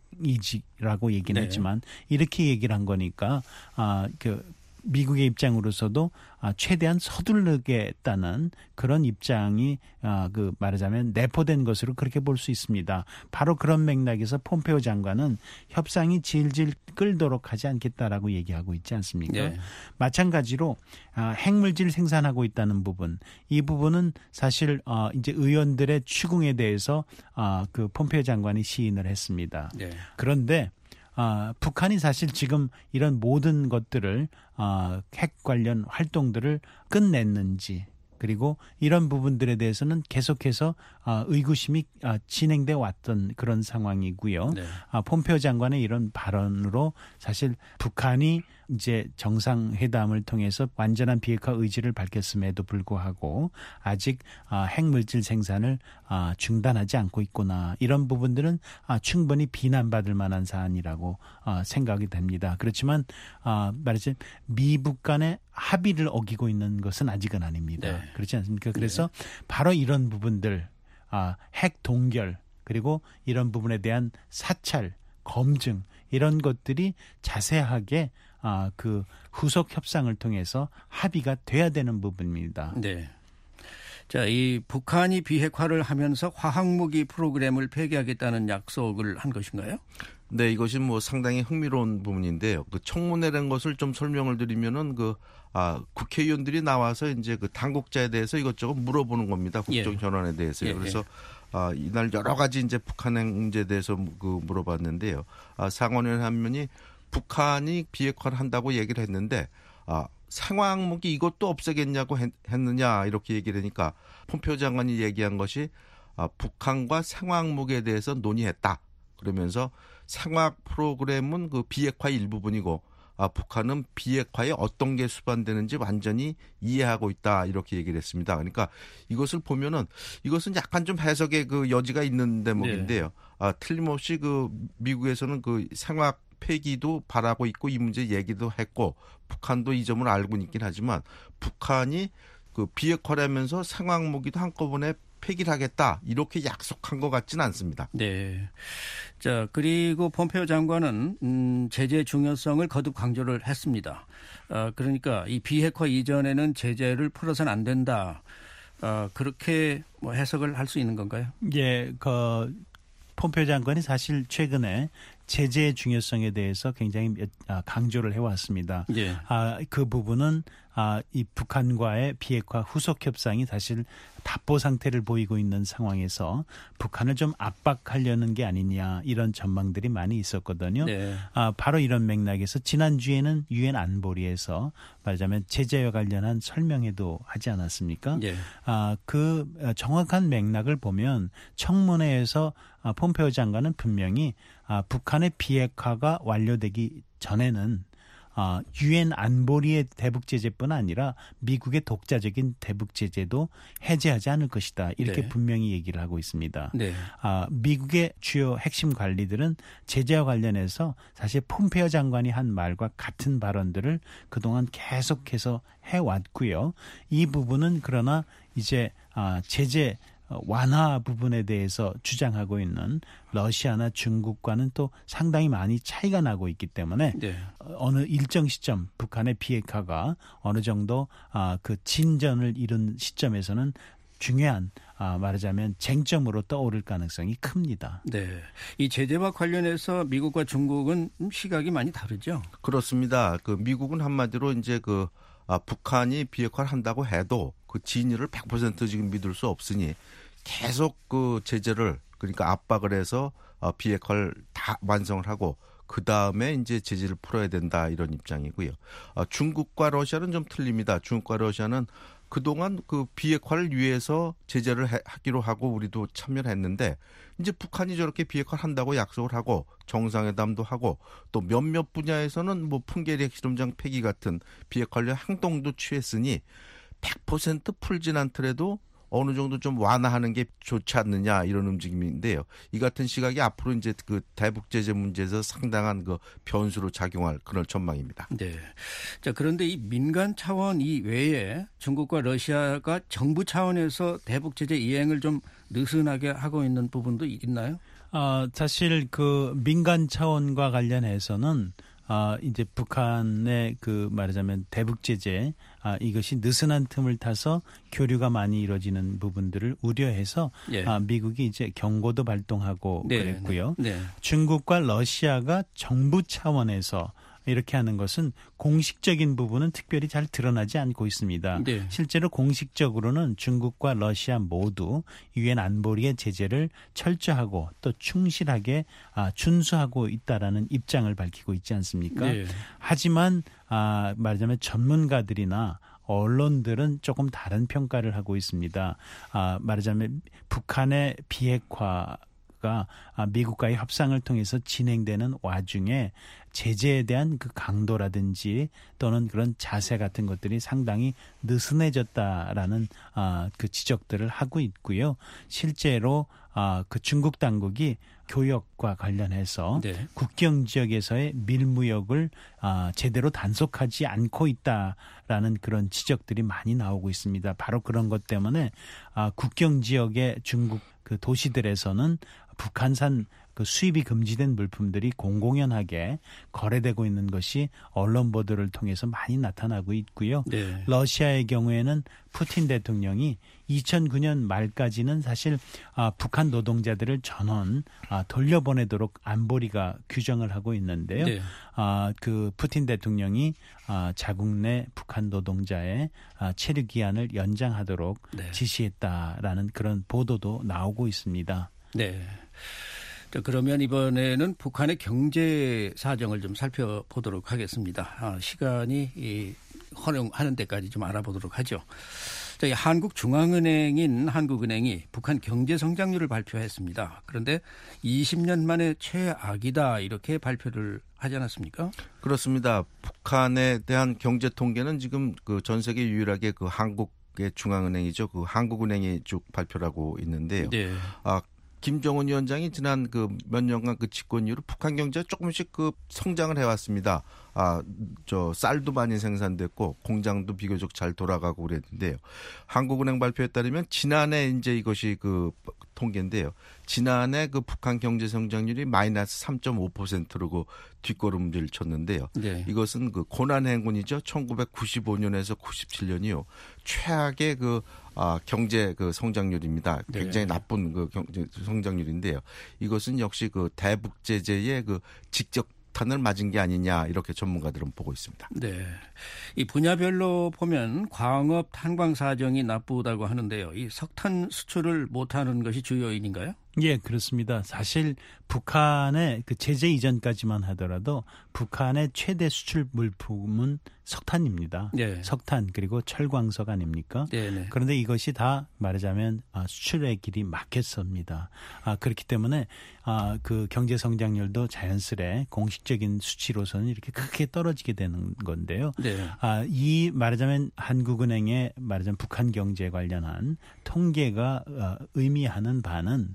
중이지라고 얘기는 네. 했지만 이렇게 얘기를 한 거니까 아, 그 미국의 입장으로서도 최대한 서두르겠다는 그런 입장이 그 말하자면 내포된 것으로 그렇게 볼 수 있습니다. 바로 그런 맥락에서 폼페이오 장관은 협상이 질질 끌도록 하지 않겠다라고 얘기하고 있지 않습니까? 네. 마찬가지로 핵물질 생산하고 있다는 부분, 이 부분은 사실 이제 의원들의 추궁에 대해서 그 폼페이오 장관이 시인을 했습니다. 네. 그런데 아, 북한이 사실 지금 이런 모든 것들을 아, 핵 관련 활동들을 끝냈는지 그리고 이런 부분들에 대해서는 계속해서 아, 의구심이 아, 진행돼 왔던 그런 상황이고요. 네. 아, 폼페이오 장관의 이런 발언으로 사실 북한이 이제 정상회담을 통해서 완전한 비핵화 의지를 밝혔음에도 불구하고 아직 아, 핵물질 생산을 아, 중단하지 않고 있구나. 이런 부분들은 아, 충분히 비난받을 만한 사안이라고 아, 생각이 됩니다. 그렇지만 아, 말하자면 미북 간의 합의를 어기고 있는 것은 아직은 아닙니다. 네. 그렇지 않습니까? 그래서 네. 바로 이런 부분들 아, 핵 동결 그리고 이런 부분에 대한 사찰, 검증 이런 것들이 자세하게 아, 그 후속 협상을 통해서 합의가 돼야 되는 부분입니다. 네. 자, 이 북한이 비핵화를 하면서 화학무기 프로그램을 폐기하겠다는 약속을 한 것인가요? 네, 이것이 뭐 상당히 흥미로운 부분인데요. 그 청문회라는 것을 좀 설명을 드리면은 그 아, 국회의원들이 나와서 이제 그 당국자에 대해서 이것저것 물어보는 겁니다. 국정 현안에 대해서요. 예, 예. 그래서 아, 이날 여러 가지 이제 북한 문제에 대해서 그 물어봤는데요. 아, 상원의원 한 명이 북한이 비핵화를 한다고 얘기를 했는데 아, 생화학무기 이것도 없애겠냐고 했, 했느냐 이렇게 얘기를 하니까 폼페이오 장관이 얘기한 것이 아, 북한과 생화학무기에 대해서 논의했다. 그러면서 생화학 프로그램은 그 비핵화의 일부분이고 아, 북한은 비핵화에 어떤 게 수반되는지 완전히 이해하고 있다 이렇게 얘기를 했습니다. 그러니까 이것을 보면은 이것은 약간 좀 해석의 그 여지가 있는 대목인데요. 네. 아, 틀림없이 그 미국에서는 그 생화학 폐기도 바라고 있고 이 문제 얘기도 했고 북한도 이 점을 알고 있긴 하지만 북한이 그 비핵화라면서 생화학무기도 한꺼번에 폐기를 하겠다 이렇게 약속한 것 같지는 않습니다. 네. 자, 그리고 폼페이오 장관은 음, 제재의 중요성을 거듭 강조를 했습니다. 어, 그러니까 이 비핵화 이전에는 제재를 풀어서는 안 된다. 어, 그렇게 뭐 해석을 할 수 있는 건가요? 예, 그 폼페이오 장관이 사실 최근에 제재의 중요성에 대해서 굉장히 강조를 해왔습니다. 예. 아, 그 부분은 아, 이 북한과의 비핵화 후속 협상이 사실 답보 상태를 보이고 있는 상황에서 북한을 좀 압박하려는 게 아니냐 이런 전망들이 많이 있었거든요. 네. 아, 바로 이런 맥락에서 지난주에는 유엔 안보리에서 말하자면 제재와 관련한 설명회도 하지 않았습니까? 네. 아, 그 정확한 맥락을 보면 청문회에서 아, 폼페이오 장관은 분명히 아, 북한의 비핵화가 완료되기 전에는 유엔 안보리의 대북 제재뿐 아니라 미국의 독자적인 대북 제재도 해제하지 않을 것이다. 이렇게 네. 분명히 얘기를 하고 있습니다. 네. 아, 미국의 주요 핵심 관리들은 제재와 관련해서 사실 폼페이오 장관이 한 말과 같은 발언들을 그동안 계속해서 해왔고요. 이 부분은 그러나 이제 아, 제재 완화 부분에 대해서 주장하고 있는 러시아나 중국과는 또 상당히 많이 차이가 나고 있기 때문에 네. 어느 일정 시점 북한의 비핵화가 어느 정도 그 진전을 이룬 시점에서는 중요한 말하자면 쟁점으로 떠오를 가능성이 큽니다. 네, 이 제재와 관련해서 미국과 중국은 시각이 많이 다르죠? 그렇습니다. 그 미국은 한마디로 이제 그 아, 북한이 비핵화를 한다고 해도 그 진위를 백 퍼센트 지금 믿을 수 없으니 계속 그 제재를 그러니까 압박을 해서 어, 비핵화를 다 완성을 하고 그 다음에 이제 제재를 풀어야 된다 이런 입장이고요. 어, 중국과 러시아는 좀 틀립니다. 중국과 러시아는 그동안 그 비핵화를 위해서 제재를 해, 하기로 하고 우리도 참여를 했는데 이제 북한이 저렇게 비핵화를 한다고 약속을 하고 정상회담도 하고 또 몇몇 분야에서는 뭐 풍계리 핵실험장 폐기 같은 비핵화 관련 행동도 취했으니 백 퍼센트 풀진 않더라도 어느 정도 좀 완화하는 게 좋지 않느냐 이런 움직임인데요. 이 같은 시각이 앞으로 이제 그 대북 제재 문제에서 상당한 그 변수로 작용할 그런 전망입니다. 네. 자, 그런데 이 민간 차원 이외에 중국과 러시아가 정부 차원에서 대북 제재 이행을 좀 느슨하게 하고 있는 부분도 있나요? 어, 사실 그 민간 차원과 관련해서는 아, 이제 북한의 그 말하자면 대북 제재, 아, 이것이 느슨한 틈을 타서 교류가 많이 이루어지는 부분들을 우려해서 예. 아, 미국이 이제 경고도 발동하고 네, 그랬고요. 네, 네. 중국과 러시아가 정부 차원에서 이렇게 하는 것은 공식적인 부분은 특별히 잘 드러나지 않고 있습니다. 네. 실제로 공식적으로는 중국과 러시아 모두 유엔 안보리의 제재를 철저하고 또 충실하게 준수하고 있다라는 입장을 밝히고 있지 않습니까? 네. 하지만 말하자면 전문가들이나 언론들은 조금 다른 평가를 하고 있습니다. 말하자면 북한의 비핵화 가 미국과의 협상을 통해서 진행되는 와중에 제재에 대한 그 강도라든지 또는 그런 자세 같은 것들이 상당히 느슨해졌다라는 그 지적들을 하고 있고요. 실제로 그 중국 당국이 교역과 관련해서 네. 국경 지역에서의 밀무역을 제대로 단속하지 않고 있다라는 그런 지적들이 많이 나오고 있습니다. 바로 그런 것 때문에 국경 지역의 중국 그 도시들에서는 북한산 그 수입이 금지된 물품들이 공공연하게 거래되고 있는 것이 언론 보도를 통해서 많이 나타나고 있고요. 네. 러시아의 경우에는 푸틴 대통령이 이천구 년 말까지는 사실 아, 북한 노동자들을 전원 아, 돌려보내도록 안보리가 규정을 하고 있는데요. 네. 아, 그 푸틴 대통령이 아, 자국 내 북한 노동자의 아, 체류 기한을 연장하도록 네. 지시했다라는 그런 보도도 나오고 있습니다. 네. 자, 그러면 이번에는 북한의 경제 사정을 좀 살펴보도록 하겠습니다. 아, 시간이 이, 허용하는 데까지 좀 알아보도록 하죠. 자, 이 한국중앙은행인 한국은행이 북한 경제 성장률을 발표했습니다. 그런데 이십 년 만에 최악이다 이렇게 발표를 하지 않았습니까? 그렇습니다. 북한에 대한 경제 통계는 지금 그 전 세계 유일하게 그 한국의 중앙은행이죠. 그 한국은행이 쭉 발표를 하고 있는데요. 네. 아, 김정은 위원장이 지난 그 몇 년간 그 집권 이후로 북한 경제가 조금씩 그 성장을 해왔습니다. 아, 저 쌀도 많이 생산됐고 공장도 비교적 잘 돌아가고 그랬는데요. 한국은행 발표에 따르면 지난해 이제 이것이 그 통계인데요. 지난해 그 북한 경제 성장률이 마이너스 삼 점 오 퍼센트로 그 뒷걸음질 쳤는데요. 네. 이것은 그 고난 행군이죠. 천구백구십오 년에서 구십칠 년이요. 최악의 그 아, 경제 그 성장률입니다. 굉장히 네. 나쁜 그 경제 성장률인데요. 이것은 역시 그 대북 제재의 그 직접 탄을 맞은 게 아니냐 이렇게 전문가들은 보고 있습니다. 네, 이 분야별로 보면 광업 탄광 사정이 나쁘다고 하는데요. 이 석탄 수출을 못하는 것이 주요인인가요? 예, 그렇습니다. 사실 북한의 그 제재 이전까지만 하더라도 북한의 최대 수출 물품은 석탄입니다. 네. 석탄 그리고 철광석 아닙니까? 네네. 그런데 이것이 다 말하자면 수출의 길이 막혔습니다. 아, 그렇기 때문에 아, 그 경제 성장률도 자연스레 공식적인 수치로서는 이렇게 크게 떨어지게 되는 건데요. 네. 아, 이 말하자면 한국은행의 말하자면 북한 경제 관련한 통계가 어, 의미하는 바는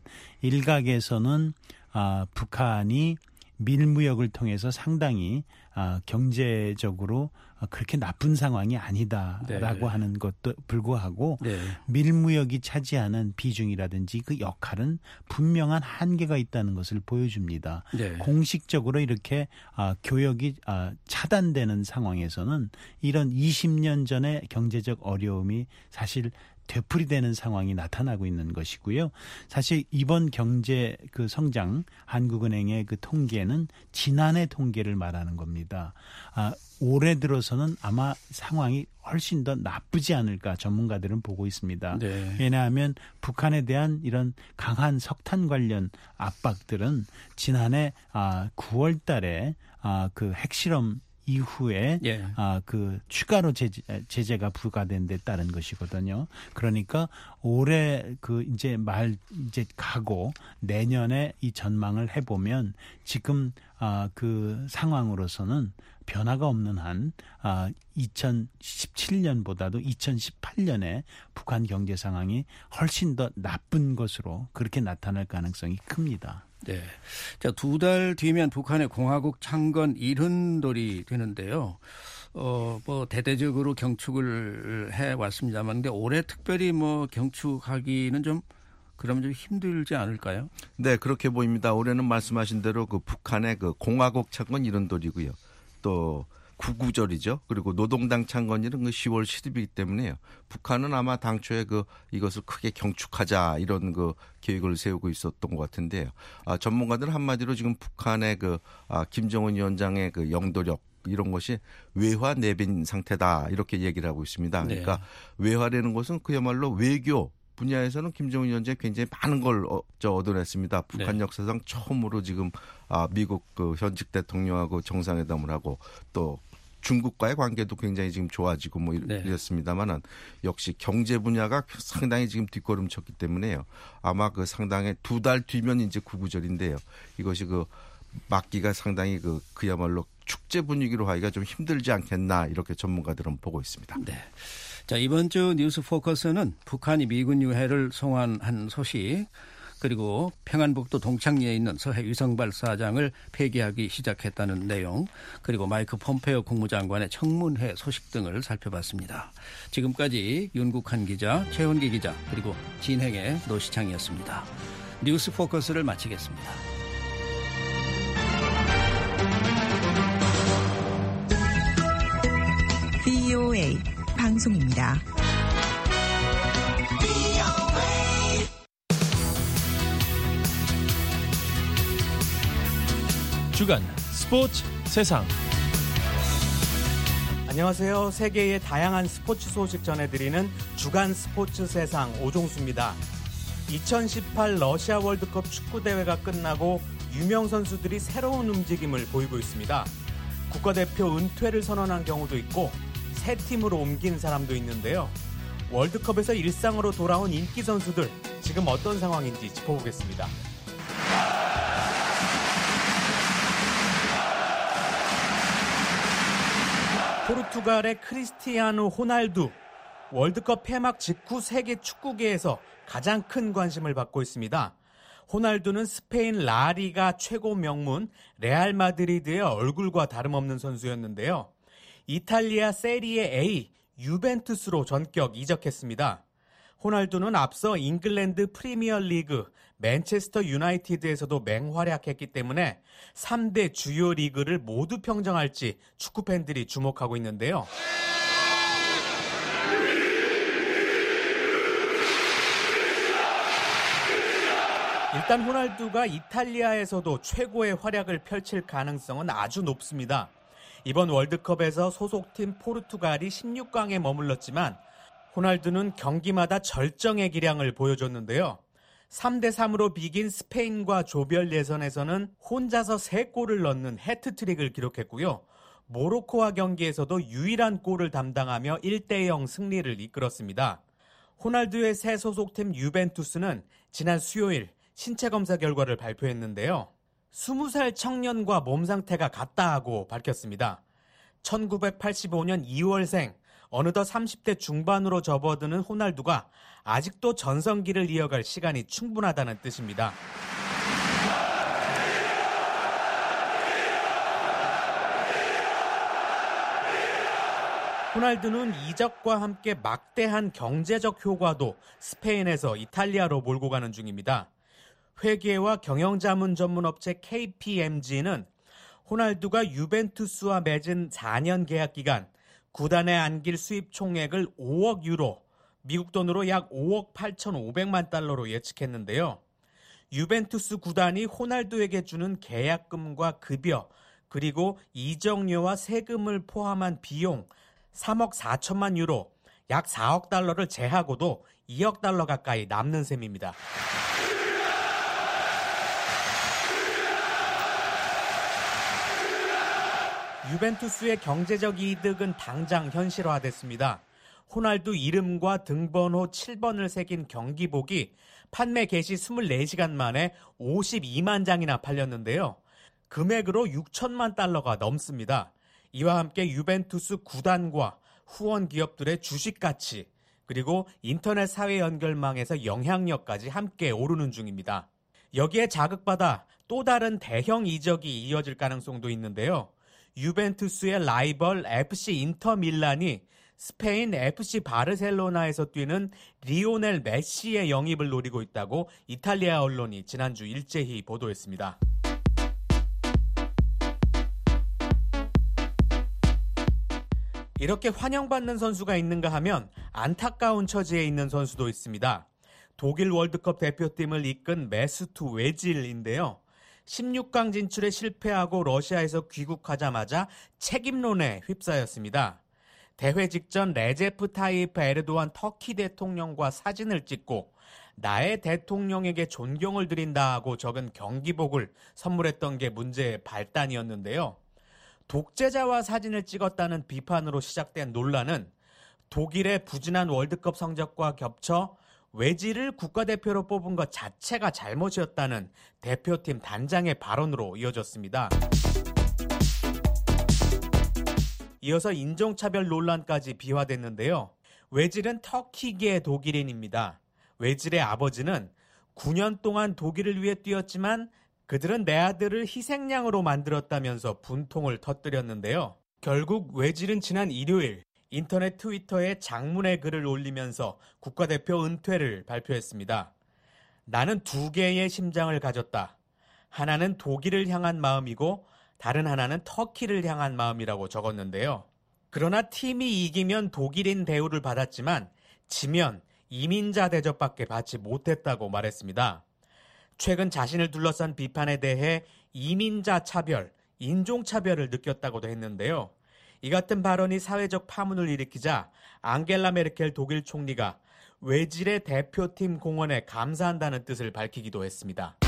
일각에서는 아, 북한이 밀무역을 통해서 상당히 아, 경제적으로 그렇게 나쁜 상황이 아니다라고 네. 하는 것도 불구하고 네. 밀무역이 차지하는 비중이라든지 그 역할은 분명한 한계가 있다는 것을 보여줍니다. 네. 공식적으로 이렇게 아, 교역이 아, 차단되는 상황에서는 이런 이십 년 전의 경제적 어려움이 사실 되풀이되는 상황이 나타나고 있는 것이고요. 사실 이번 경제 그 성장 한국은행의 그 통계는 지난해 통계를 말하는 겁니다. 아, 올해 들어서는 아마 상황이 훨씬 더 나쁘지 않을까 전문가들은 보고 있습니다. 네. 왜냐하면 북한에 대한 이런 강한 석탄 관련 압박들은 지난해 아, 구월 달에 아, 그 핵실험 이후에 예. 아, 그 추가로 제재, 제재가 부과된 데 따른 것이거든요. 그러니까 올해 그 이제 말 이제 가고 내년에 이 전망을 해보면 지금 아, 그 상황으로서는 변화가 없는 한 아, 이천십칠 년보다도 이천십팔 년에 북한 경제 상황이 훨씬 더 나쁜 것으로 그렇게 나타날 가능성이 큽니다. 네. 자, 두 달 뒤면 북한의 공화국 창건 일흔돌이 되는데요. 어, 뭐, 대대적으로 경축을 해 왔습니다만, 근데 올해 특별히 뭐 경축하기는 좀, 그러면 좀 힘들지 않을까요? 네, 그렇게 보입니다. 올해는 말씀하신 대로 그 북한의 그 공화국 창건 일흔돌이고요. 또, 구구절이죠. 그리고 노동당 창건일은 그 시월 칠일이기 때문에요. 북한은 아마 당초에 그 이것을 크게 경축하자 이런 그 계획을 세우고 있었던 것 같은데요. 아, 전문가들은 한마디로 지금 북한의 그 아, 김정은 위원장의 그 영도력 이런 것이 외화 내빈 상태다 이렇게 얘기를 하고 있습니다. 그러니까 네. 외화라는 것은 그야말로 외교 분야에서는 김정은 위원장이 굉장히 많은 걸 어, 저 얻어냈습니다. 북한 네. 역사상 처음으로 지금 아, 미국 그 현직 대통령하고 정상회담을 하고 또 중국과의 관계도 굉장히 지금 좋아지고 뭐 네. 이랬습니다만은 역시 경제 분야가 상당히 지금 뒷걸음 쳤기 때문에요. 아마 그 상당히 두 달 뒤면 이제 구구절인데요. 이것이 그 막기가 상당히 그 그야말로 축제 분위기로 하기가 좀 힘들지 않겠나 이렇게 전문가들은 보고 있습니다. 네. 자, 이번 주 뉴스 포커스는 북한이 미군 유해를 송환한 소식 그리고 평안북도 동창리에 있는 서해 위성발사장을 폐기하기 시작했다는 내용 그리고 마이크 폼페오 국무장관의 청문회 소식 등을 살펴봤습니다. 지금까지 윤국한 기자, 최원기 기자 그리고 진행의 노시창이었습니다. 뉴스 포커스를 마치겠습니다. 브이오에이 방송입니다. 주간 스포츠 세상. 안녕하세요. 세계의 다양한 스포츠 소식 전해드리는 주간 스포츠 세상 오종수입니다. 이천십팔 러시아 월드컵 축구대회가 끝나고 유명 선수들이 새로운 움직임을 보이고 있습니다. 국가대표 은퇴를 선언한 경우도 있고 새 팀으로 옮긴 사람도 있는데요. 월드컵에서 일상으로 돌아온 인기 선수들, 지금 어떤 상황인지 짚어보겠습니다. 포르투갈의 크리스티아누 호날두, 월드컵 폐막 직후 세계 축구계에서 가장 큰 관심을 받고 있습니다. 호날두는 스페인 라리가 최고 명문 레알 마드리드의 얼굴과 다름없는 선수였는데요. 이탈리아 세리에 A, 유벤투스로 전격 이적했습니다. 호날두는 앞서 잉글랜드 프리미어 리그, 맨체스터 유나이티드에서도 맹활약했기 때문에 삼 대 주요 리그를 모두 평정할지 축구 팬들이 주목하고 있는데요. 일단 호날두가 이탈리아에서도 최고의 활약을 펼칠 가능성은 아주 높습니다. 이번 월드컵에서 소속팀 포르투갈이 십육 강에 머물렀지만 호날두는 경기마다 절정의 기량을 보여줬는데요. 삼 대 삼으로 비긴 스페인과 조별 예선에서는 혼자서 세 골을 넣는 해트트릭을 기록했고요. 모로코와 경기에서도 유일한 골을 담당하며 일 대 영 승리를 이끌었습니다. 호날두의 새 소속팀 유벤투스는 지난 수요일 신체 검사 결과를 발표했는데요. 스무 살 청년과 몸 상태가 같다고 밝혔습니다. 천구백팔십오 년 이월생, 어느덧 삼십 대 중반으로 접어드는 호날두가 아직도 전성기를 이어갈 시간이 충분하다는 뜻입니다. 호날두는 이적과 함께 막대한 경제적 효과도 스페인에서 이탈리아로 몰고 가는 중입니다. 회계와 경영자문 전문 업체 케이피엠지는 호날두가 유벤투스와 맺은 사 년 계약 기간 구단에 안길 수입 총액을 오억 유로, 미국 돈으로 약 오억 팔천오백만 달러로 예측했는데요. 유벤투스 구단이 호날두에게 주는 계약금과 급여, 그리고 이적료와 세금을 포함한 비용 삼억 사천만 유로, 약 사억 달러를 제하고도 이억 달러 가까이 남는 셈입니다. 유벤투스의 경제적 이득은 당장 현실화됐습니다. 호날두 이름과 등번호 칠 번을 새긴 경기복이 판매 개시 이십사 시간 만에 오십이만 장이나 팔렸는데요. 금액으로 육천만 달러가 넘습니다. 이와 함께 유벤투스 구단과 후원 기업들의 주식 가치, 그리고 인터넷 사회 연결망에서 영향력까지 함께 오르는 중입니다. 여기에 자극받아 또 다른 대형 이적이 이어질 가능성도 있는데요. 유벤투스의 라이벌 에프씨 인터밀란이 스페인 에프씨 바르셀로나에서 뛰는 리오넬 메시의 영입을 노리고 있다고 이탈리아 언론이 지난주 일제히 보도했습니다. 이렇게 환영받는 선수가 있는가 하면 안타까운 처지에 있는 선수도 있습니다. 독일 월드컵 대표팀을 이끈 메스투 웨질인데요. 십육 강 진출에 실패하고 러시아에서 귀국하자마자 책임론에 휩싸였습니다. 대회 직전 레제프 타이프 에르도안 터키 대통령과 사진을 찍고 나의 대통령에게 존경을 드린다고 적은 경기복을 선물했던 게 문제의 발단이었는데요. 독재자와 사진을 찍었다는 비판으로 시작된 논란은 독일의 부진한 월드컵 성적과 겹쳐 웨질을 국가대표로 뽑은 것 자체가 잘못이었다는 대표팀 단장의 발언으로 이어졌습니다. 이어서 인종차별 논란까지 비화됐는데요. 웨질은 터키계 독일인입니다. 웨질의 아버지는 구 년 동안 독일을 위해 뛰었지만 그들은 내 아들을 희생양으로 만들었다면서 분통을 터뜨렸는데요. 결국 웨질은 지난 일요일 인터넷 트위터에 장문의 글을 올리면서 국가대표 은퇴를 발표했습니다. 나는 두 개의 심장을 가졌다. 하나는 독일을 향한 마음이고 다른 하나는 터키를 향한 마음이라고 적었는데요. 그러나 팀이 이기면 독일인 대우를 받았지만 지면 이민자 대접밖에 받지 못했다고 말했습니다. 최근 자신을 둘러싼 비판에 대해 이민자 차별, 인종차별을 느꼈다고도 했는데요. 이 같은 발언이 사회적 파문을 일으키자 앙겔라 메르켈 독일 총리가 웨질의 대표팀 공헌에 감사한다는 뜻을 밝히기도 했습니다.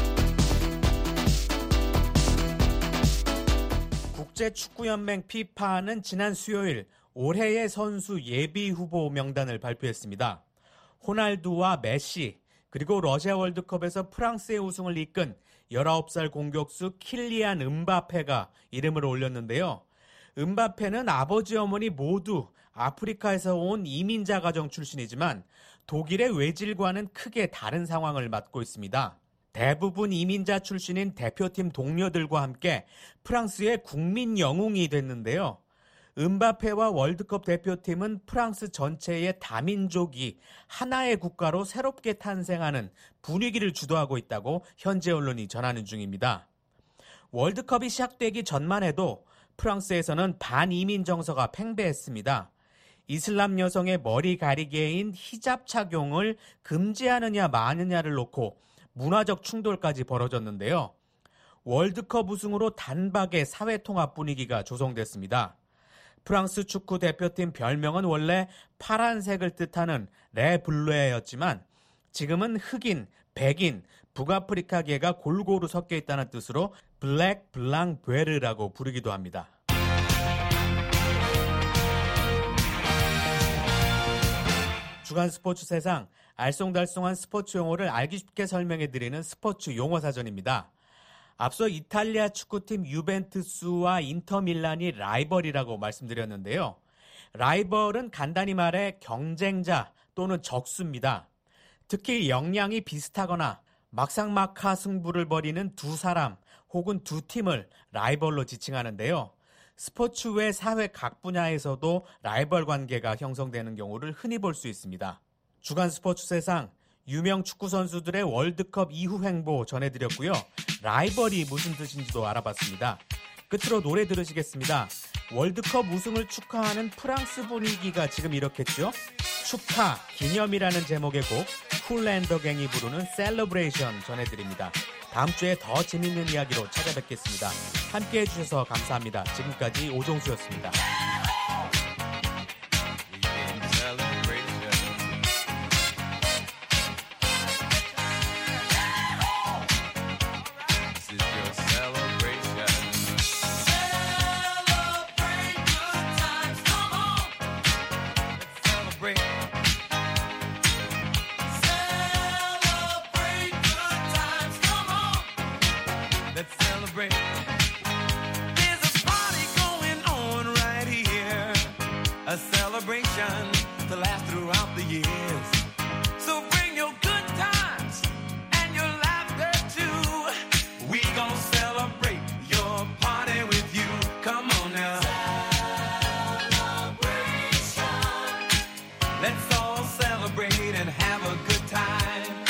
국제축구연맹 피파는 지난 수요일 올해의 선수 예비 후보 명단을 발표했습니다. 호날두와 메시, 그리고 러시아 월드컵에서 프랑스의 우승을 이끈 열아홉 살 공격수 킬리안 음바페가 이름을 올렸는데요. 음바페는 아버지 어머니 모두 아프리카에서 온 이민자 가정 출신이지만 독일의 웨질과는 크게 다른 상황을 맞고 있습니다. 대부분 이민자 출신인 대표팀 동료들과 함께 프랑스의 국민 영웅이 됐는데요. 음바페와 월드컵 대표팀은 프랑스 전체의 다민족이 하나의 국가로 새롭게 탄생하는 분위기를 주도하고 있다고 현지 언론이 전하는 중입니다. 월드컵이 시작되기 전만 해도 프랑스에서는 반이민 정서가 팽배했습니다. 이슬람 여성의 머리 가리개인 히잡 착용을 금지하느냐 마느냐를 놓고 문화적 충돌까지 벌어졌는데요. 월드컵 우승으로 단박에 사회통합 분위기가 조성됐습니다. 프랑스 축구 대표팀 별명은 원래 파란색을 뜻하는 레 블레였지만 지금은 흑인 백인, 북아프리카계가 골고루 섞여 있다는 뜻으로 블랙 블랑 베르라고 부르기도 합니다. 주간 스포츠 세상, 알쏭달쏭한 스포츠 용어를 알기 쉽게 설명해드리는 스포츠 용어사전입니다. 앞서 이탈리아 축구팀 유벤투스와 인터밀란이 라이벌이라고 말씀드렸는데요. 라이벌은 간단히 말해 경쟁자 또는 적수입니다. 특히 역량이 비슷하거나 막상막하 승부를 벌이는 두 사람 혹은 두 팀을 라이벌로 지칭하는데요. 스포츠 외 사회 각 분야에서도 라이벌 관계가 형성되는 경우를 흔히 볼 수 있습니다. 주간 스포츠 세상, 유명 축구 선수들의 월드컵 이후 행보 전해드렸고요. 라이벌이 무슨 뜻인지도 알아봤습니다. 끝으로 노래 들으시겠습니다. 월드컵 우승을 축하하는 프랑스 분위기가 지금 이렇겠죠? 축하, 기념이라는 제목의 곡 쿨앤더갱이 부르는 셀러브레이션 전해드립니다. 다음 주에 더 재밌는 이야기로 찾아뵙겠습니다. 함께해 주셔서 감사합니다. 지금까지 오종수였습니다. A celebration to last throughout the years. So bring your good times and your laughter too. We gon' celebrate your party with you. Come on now. Celebration. Let's all celebrate and have a good time.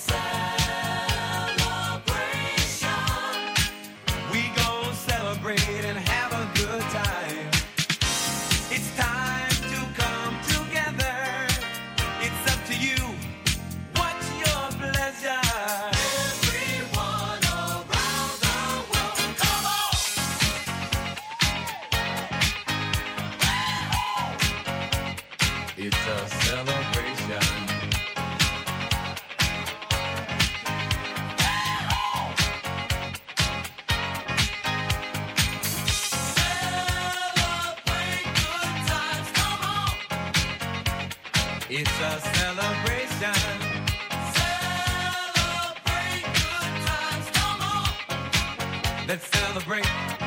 Celebration. We gon' celebrate and have a good time. It's time. It's a celebration. Celebrate good times, come on. It's a celebration. Celebrate good times, come on. Let's celebrate.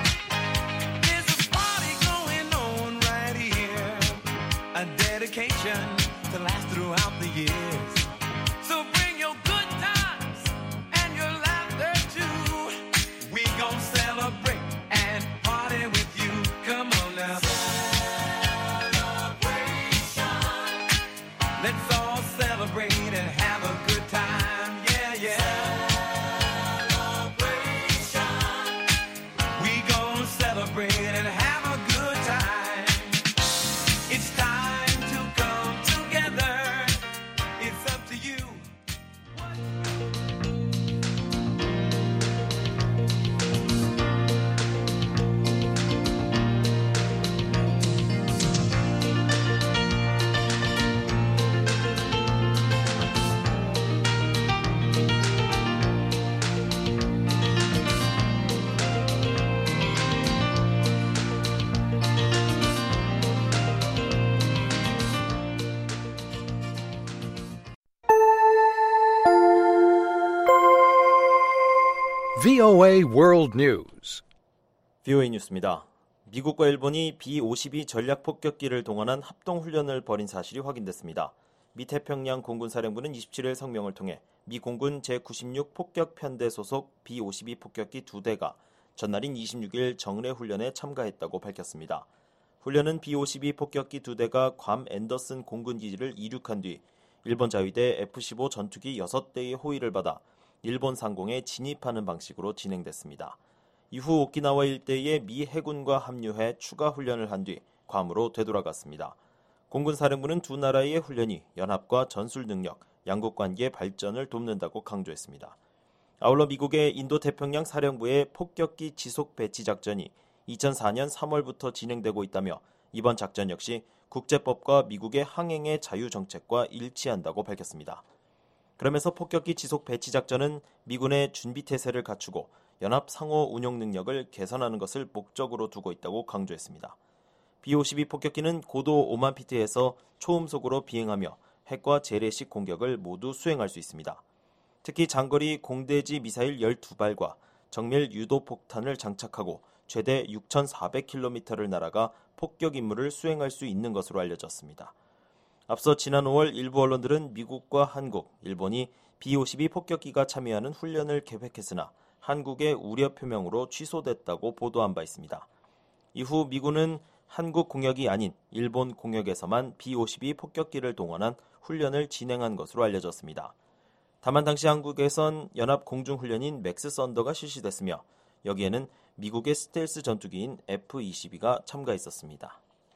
A dedication to last throughout the years. So bring your good times and your laughter too. We gon' celebrate and party with you. Come on now. Celebration. Let's all celebrate and have a good time. Yeah, yeah. Celebration. We gon' celebrate and have a good time. It's time. 브이오에이 World News. 브이오에이 뉴스입니다. 미국과 일본이 비 오십이 전략 폭격기를 동원한 합동 훈련을 벌인 사실이 확인됐습니다. 미 태평양 공군사령부는 이십칠일 성명을 통해 미 공군 제구십육 폭격편대 소속 비 오십이 폭격기 두 대가 전날인 이십육일 정례 훈련에 참가했다고 밝혔습니다. 훈련은 비 오십이 폭격기 두 대가 괌 앤더슨 공군기지를 이륙한 뒤 일본 자위대 에프 십오 전투기 여섯 대의 호위를 받아 일본 상공에 진입하는 방식으로 진행됐습니다. 이후 오키나와 일대에 미 해군과 합류해 추가 훈련을 한 뒤 괌으로 되돌아갔습니다. 공군사령부는 두 나라의 훈련이 연합과 전술 능력, 양국 관계의 발전을 돕는다고 강조했습니다. 아울러 미국의 인도태평양 사령부의 폭격기 지속 배치 작전이 이천사년 삼월부터 진행되고 있다며 이번 작전 역시 국제법과 미국의 항행의 자유 정책과 일치한다고 밝혔습니다. 그러면서 폭격기 지속 배치 작전은 미군의 준비 태세를 갖추고 연합 상호 운용 능력을 개선하는 것을 목적으로 두고 있다고 강조했습니다. 비 오십이 폭격기는 고도 오만 피트에서 초음속으로 비행하며 핵과 재래식 공격을 모두 수행할 수 있습니다. 특히 장거리 공대지 미사일 열두 발과 정밀 유도 폭탄을 장착하고 최대 육천사백 킬로미터를 날아가 폭격 임무를 수행할 수 있는 것으로 알려졌습니다. 앞서 지난 오월 일부 언론들은 미국과 한국, 일본이 비 오십이 폭격기가 참여하는 훈련을 계획했으나 한국의 우려 표명으로 취소됐다고 보도한 바 있습니다. 이후 미군은 한국 공역이 아닌 일본 공역에서만 비 오십이 폭격기를 동원한 훈련을 진행한 것으로 알려졌습니다. 다만 당시 한국에선 연합 공중훈련인 맥스 썬더가 실시됐으며 여기에는 미국의 스텔스 전투기인 에프 이십이가 참가했었습니다.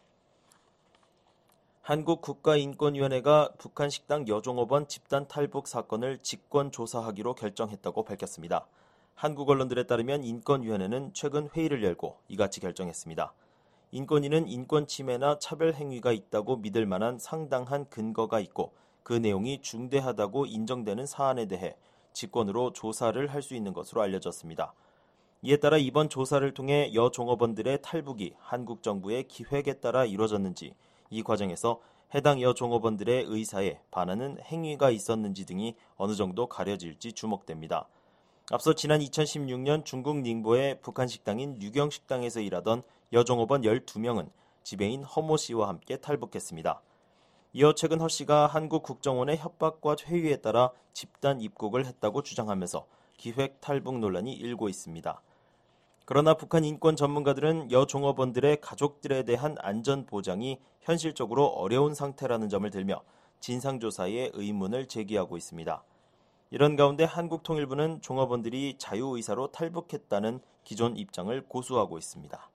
한국국가인권위원회가 북한 식당 여종업원 집단 탈북 사건을 직권 조사하기로 결정했다고 밝혔습니다. 한국 언론들에 따르면 인권위원회는 최근 회의를 열고 이같이 결정했습니다. 인권위는 인권 침해나 차별 행위가 있다고 믿을 만한 상당한 근거가 있고 그 내용이 중대하다고 인정되는 사안에 대해 직권으로 조사를 할 수 있는 것으로 알려졌습니다. 이에 따라 이번 조사를 통해 여종업원들의 탈북이 한국 정부의 기획에 따라 이루어졌는지, 이 과정에서 해당 여종업원들의 의사에 반하는 행위가 있었는지 등이 어느 정도 가려질지 주목됩니다. 앞서 지난 이천십육 년 중국 닝보의 북한 식당인 유경식당에서 일하던 여종업원 열두 명은 지배인 허모 씨와 함께 탈북했습니다. 이어 최근 허 씨가 한국 국정원의 협박과 회유에 따라 집단 입국을 했다고 주장하면서 기획 탈북 논란이 일고 있습니다. 그러나 북한 인권 전문가들은 여종업원들의 가족들에 대한 안전 보장이 현실적으로 어려운 상태라는 점을 들며 진상조사에 의문을 제기하고 있습니다. 이런 가운데 한국통일부는 종업원들이 자유의사로 탈북했다는 기존 입장을 고수하고 있습니다.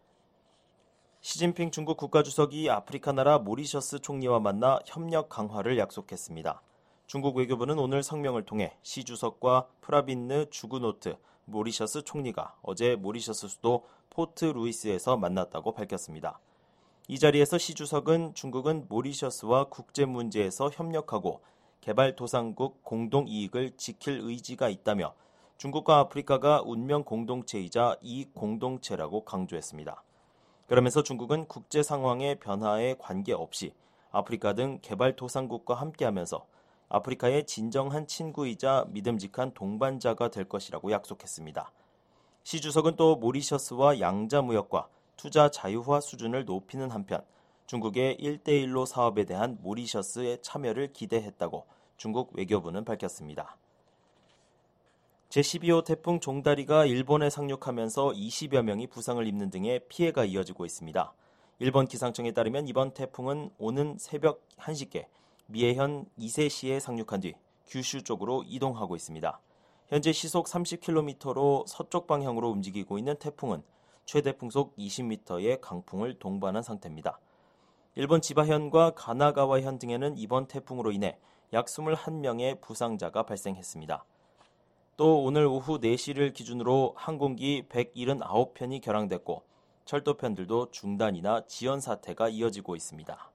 시진핑 중국 국가주석이 아프리카 나라 모리셔스 총리와 만나 협력 강화를 약속했습니다. 중국 외교부는 오늘 성명을 통해 시 주석과 프라빈느 주그노트 모리셔스 총리가 어제 모리셔스 수도 포트 루이스에서 만났다고 밝혔습니다. 이 자리에서 시 주석은 중국은 모리셔스와 국제 문제에서 협력하고 개발도상국 공동 이익을 지킬 의지가 있다며 중국과 아프리카가 운명 공동체이자 이익 공동체라고 강조했습니다. 그러면서 중국은 국제 상황의 변화에 관계없이 아프리카 등 개발도상국과 함께하면서 아프리카의 진정한 친구이자 믿음직한 동반자가 될 것이라고 약속했습니다. 시 주석은 또 모리셔스와 양자 무역과 투자 자유화 수준을 높이는 한편 중국의 일 대 일로 사업에 대한 모리셔스의 참여를 기대했다고 중국 외교부는 밝혔습니다. 제십이 호 태풍 종다리가 일본에 상륙하면서 이십여 명이 부상을 입는 등의 피해가 이어지고 있습니다. 일본 기상청에 따르면 이번 태풍은 오는 새벽 한 시께 미에현 이세시에 상륙한 뒤 규슈 쪽으로 이동하고 있습니다. 현재 시속 삼십 킬로미터로 서쪽 방향으로 움직이고 있는 태풍은 최대 풍속 이십 미터의 강풍을 동반한 상태입니다. 일본 지바현과 가나가와현 등에는 이번 태풍으로 인해 약 이십일 명의 부상자가 발생했습니다. 또 오늘 오후 네 시를 기준으로 항공기 백칠십구 편이 결항됐고 철도편들도 중단이나 지연 사태가 이어지고 있습니다.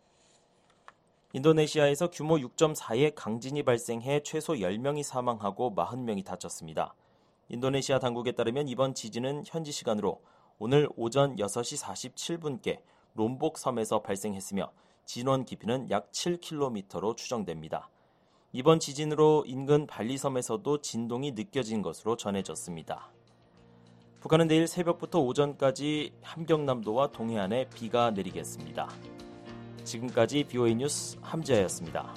인도네시아에서 규모 육 점 사의 강진이 발생해 최소 열 명이 사망하고 사십 명이 다쳤습니다. 인도네시아 당국에 따르면 이번 지진은 현지 시간으로 오늘 오전 여섯 시 사십칠 분께 롬복 섬에서 발생했으며 진원 깊이는 약 칠 킬로미터로 추정됩니다. 이번 지진으로 인근 발리섬에서도 진동이 느껴진 것으로 전해졌습니다. 북한은 내일 새벽부터 오전까지 함경남도와 동해안에 비가 내리겠습니다. 지금까지 비오에이 뉴스 함지아였습니다.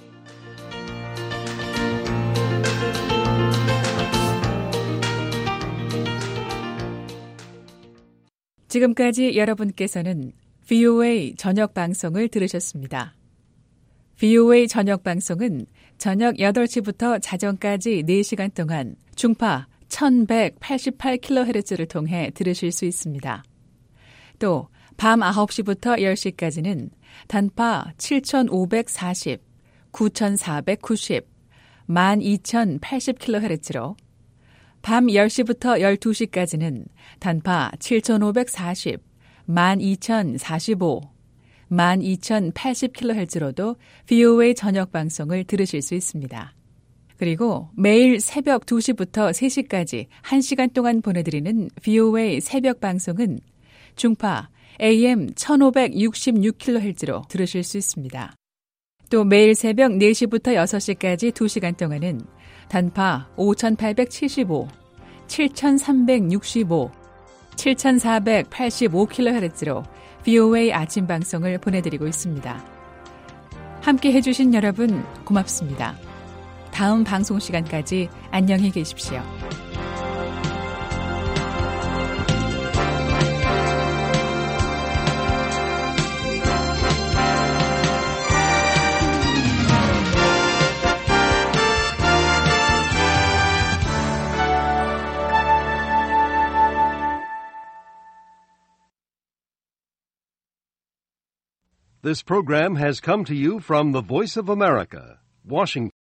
지금까지 여러분께서는 비오에이 저녁 방송을 들으셨습니다. 비오에이 저녁 방송은 저녁 여덟 시부터 자정까지 네 시간 동안 중파 천백팔십팔 킬로헤르츠를 통해 들으실 수 있습니다. 또 밤 아홉 시부터 열 시까지는 단파 칠천오백사십, 구천사백구십, 만 이천팔십 킬로헤르츠로 밤 열 시부터 열두 시까지는 단파 칠천오백사십, 만 이천사십오, 만 이천팔십 킬로헤르츠로도 비오에이 저녁 방송을 들으실 수 있습니다. 그리고 매일 새벽 두 시부터 세 시까지 한 시간 동안 보내드리는 브이오에이 새벽 방송은 중파 에이엠 천오백육십육 킬로헤르츠로 들으실 수 있습니다. 또 매일 새벽 네 시부터 여섯 시까지 두 시간 동안은 단파 오천팔백칠십오, 칠천삼백육십오, 칠천사백팔십오 킬로헤르츠로 브이오에이 아침 방송을 보내드리고 있습니다. 함께 해주신 여러분 고맙습니다. 다음 방송 시간까지 안녕히 계십시오. This program has come to you from the Voice of America, Washington.